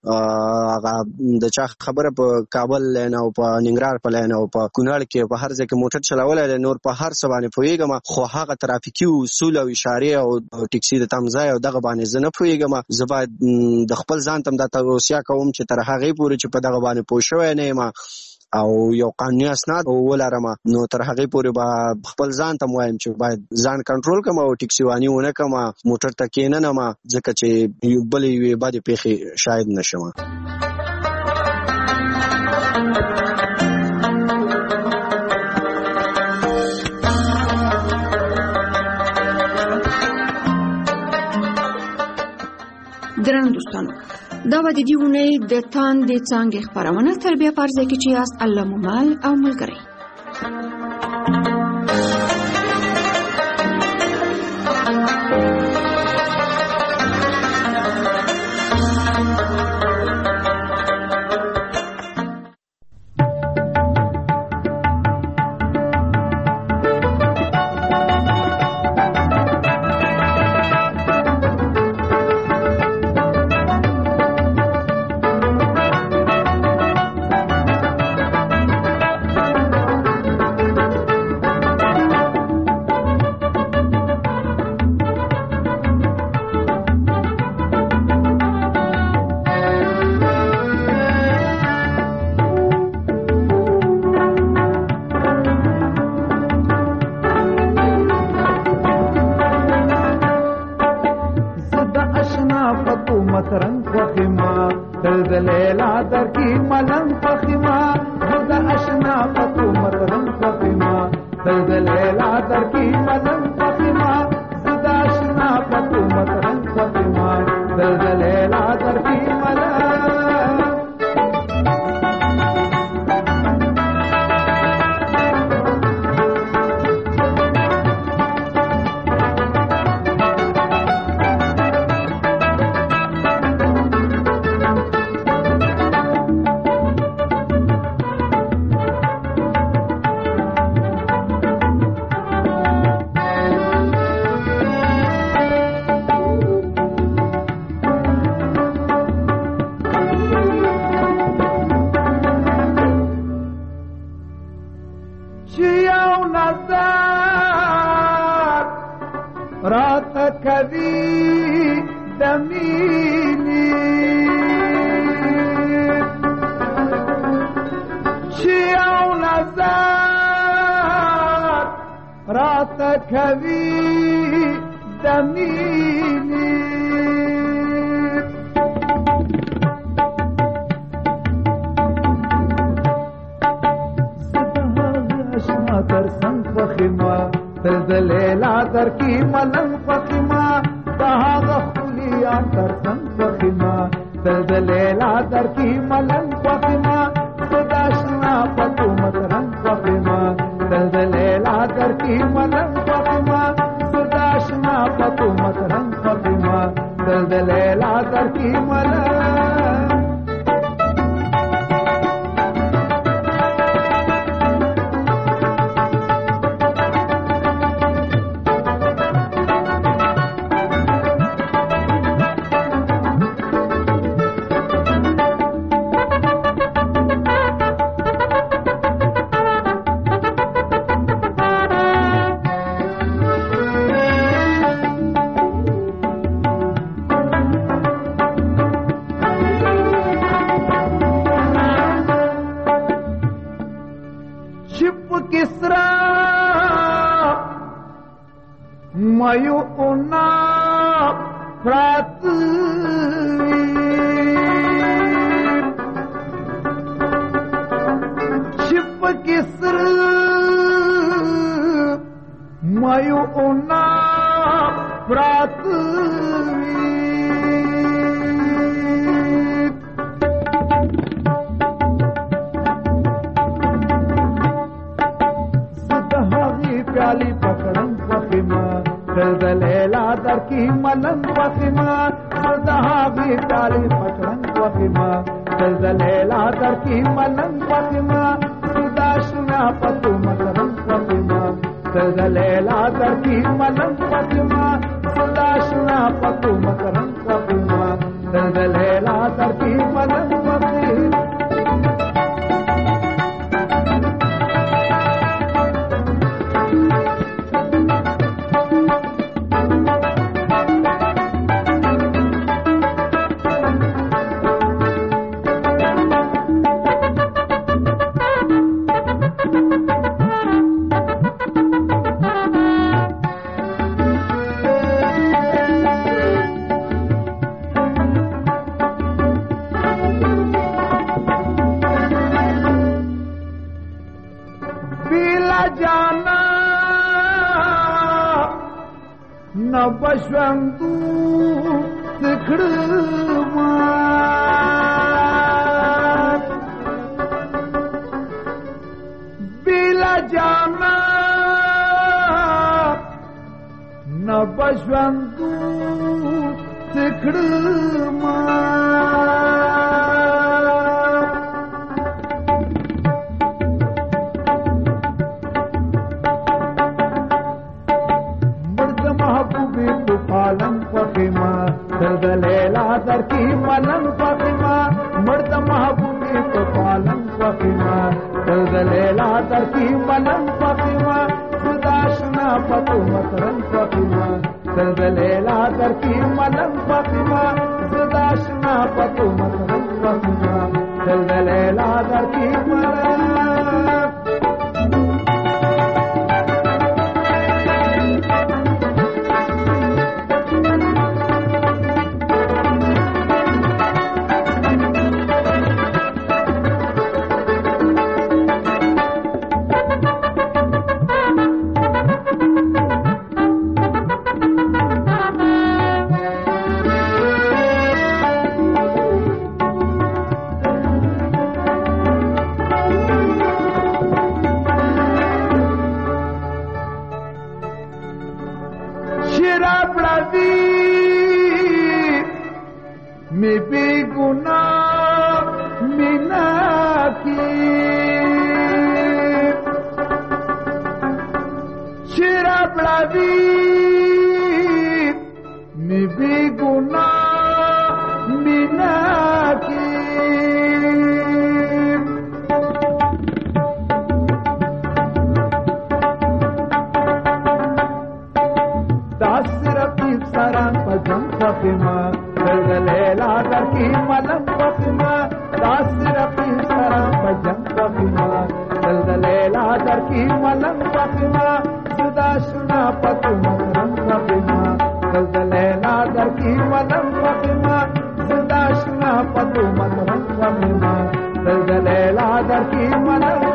هغه د چا خبره په کابل لاین او په ننګرهار په لاین او په کونړ کې په هر ځای کې موټر چلولی دی نور په هر څه باندې پوهېږم خو هغه ترافیکي اصول او اشارې او ټکسي د تم ځای او دغه باندې زه نه پوهېږم. زه باید د خپل ځان ته هم دا توصیه کوم چې تر هغې پورې چې په دغه باندې پوه شوی نه یم او یو قانوني اسناد ولرم نو تر هغې پورې به خپل ځان ته وایم چې باید ځان کنټرول کړم او ټکسي واني ونه کړم موټر ته کښېننم ځکه چې بلې یوې بدې پیښې شاید نه شم. درنو دوستانو دا به د دې اونۍ د تاندې څانګې خپرونه تر بیا په هر ځای کې چې یاست الله مو مل او ملګری. ملنګ پخما زدا آشنا پتو مترنګ پخما دلدلیلا در کی ملنګ پخما زدا آشنا پتو مترنګ پخما دلدلیلا در کی ملنګ در کی ملنگ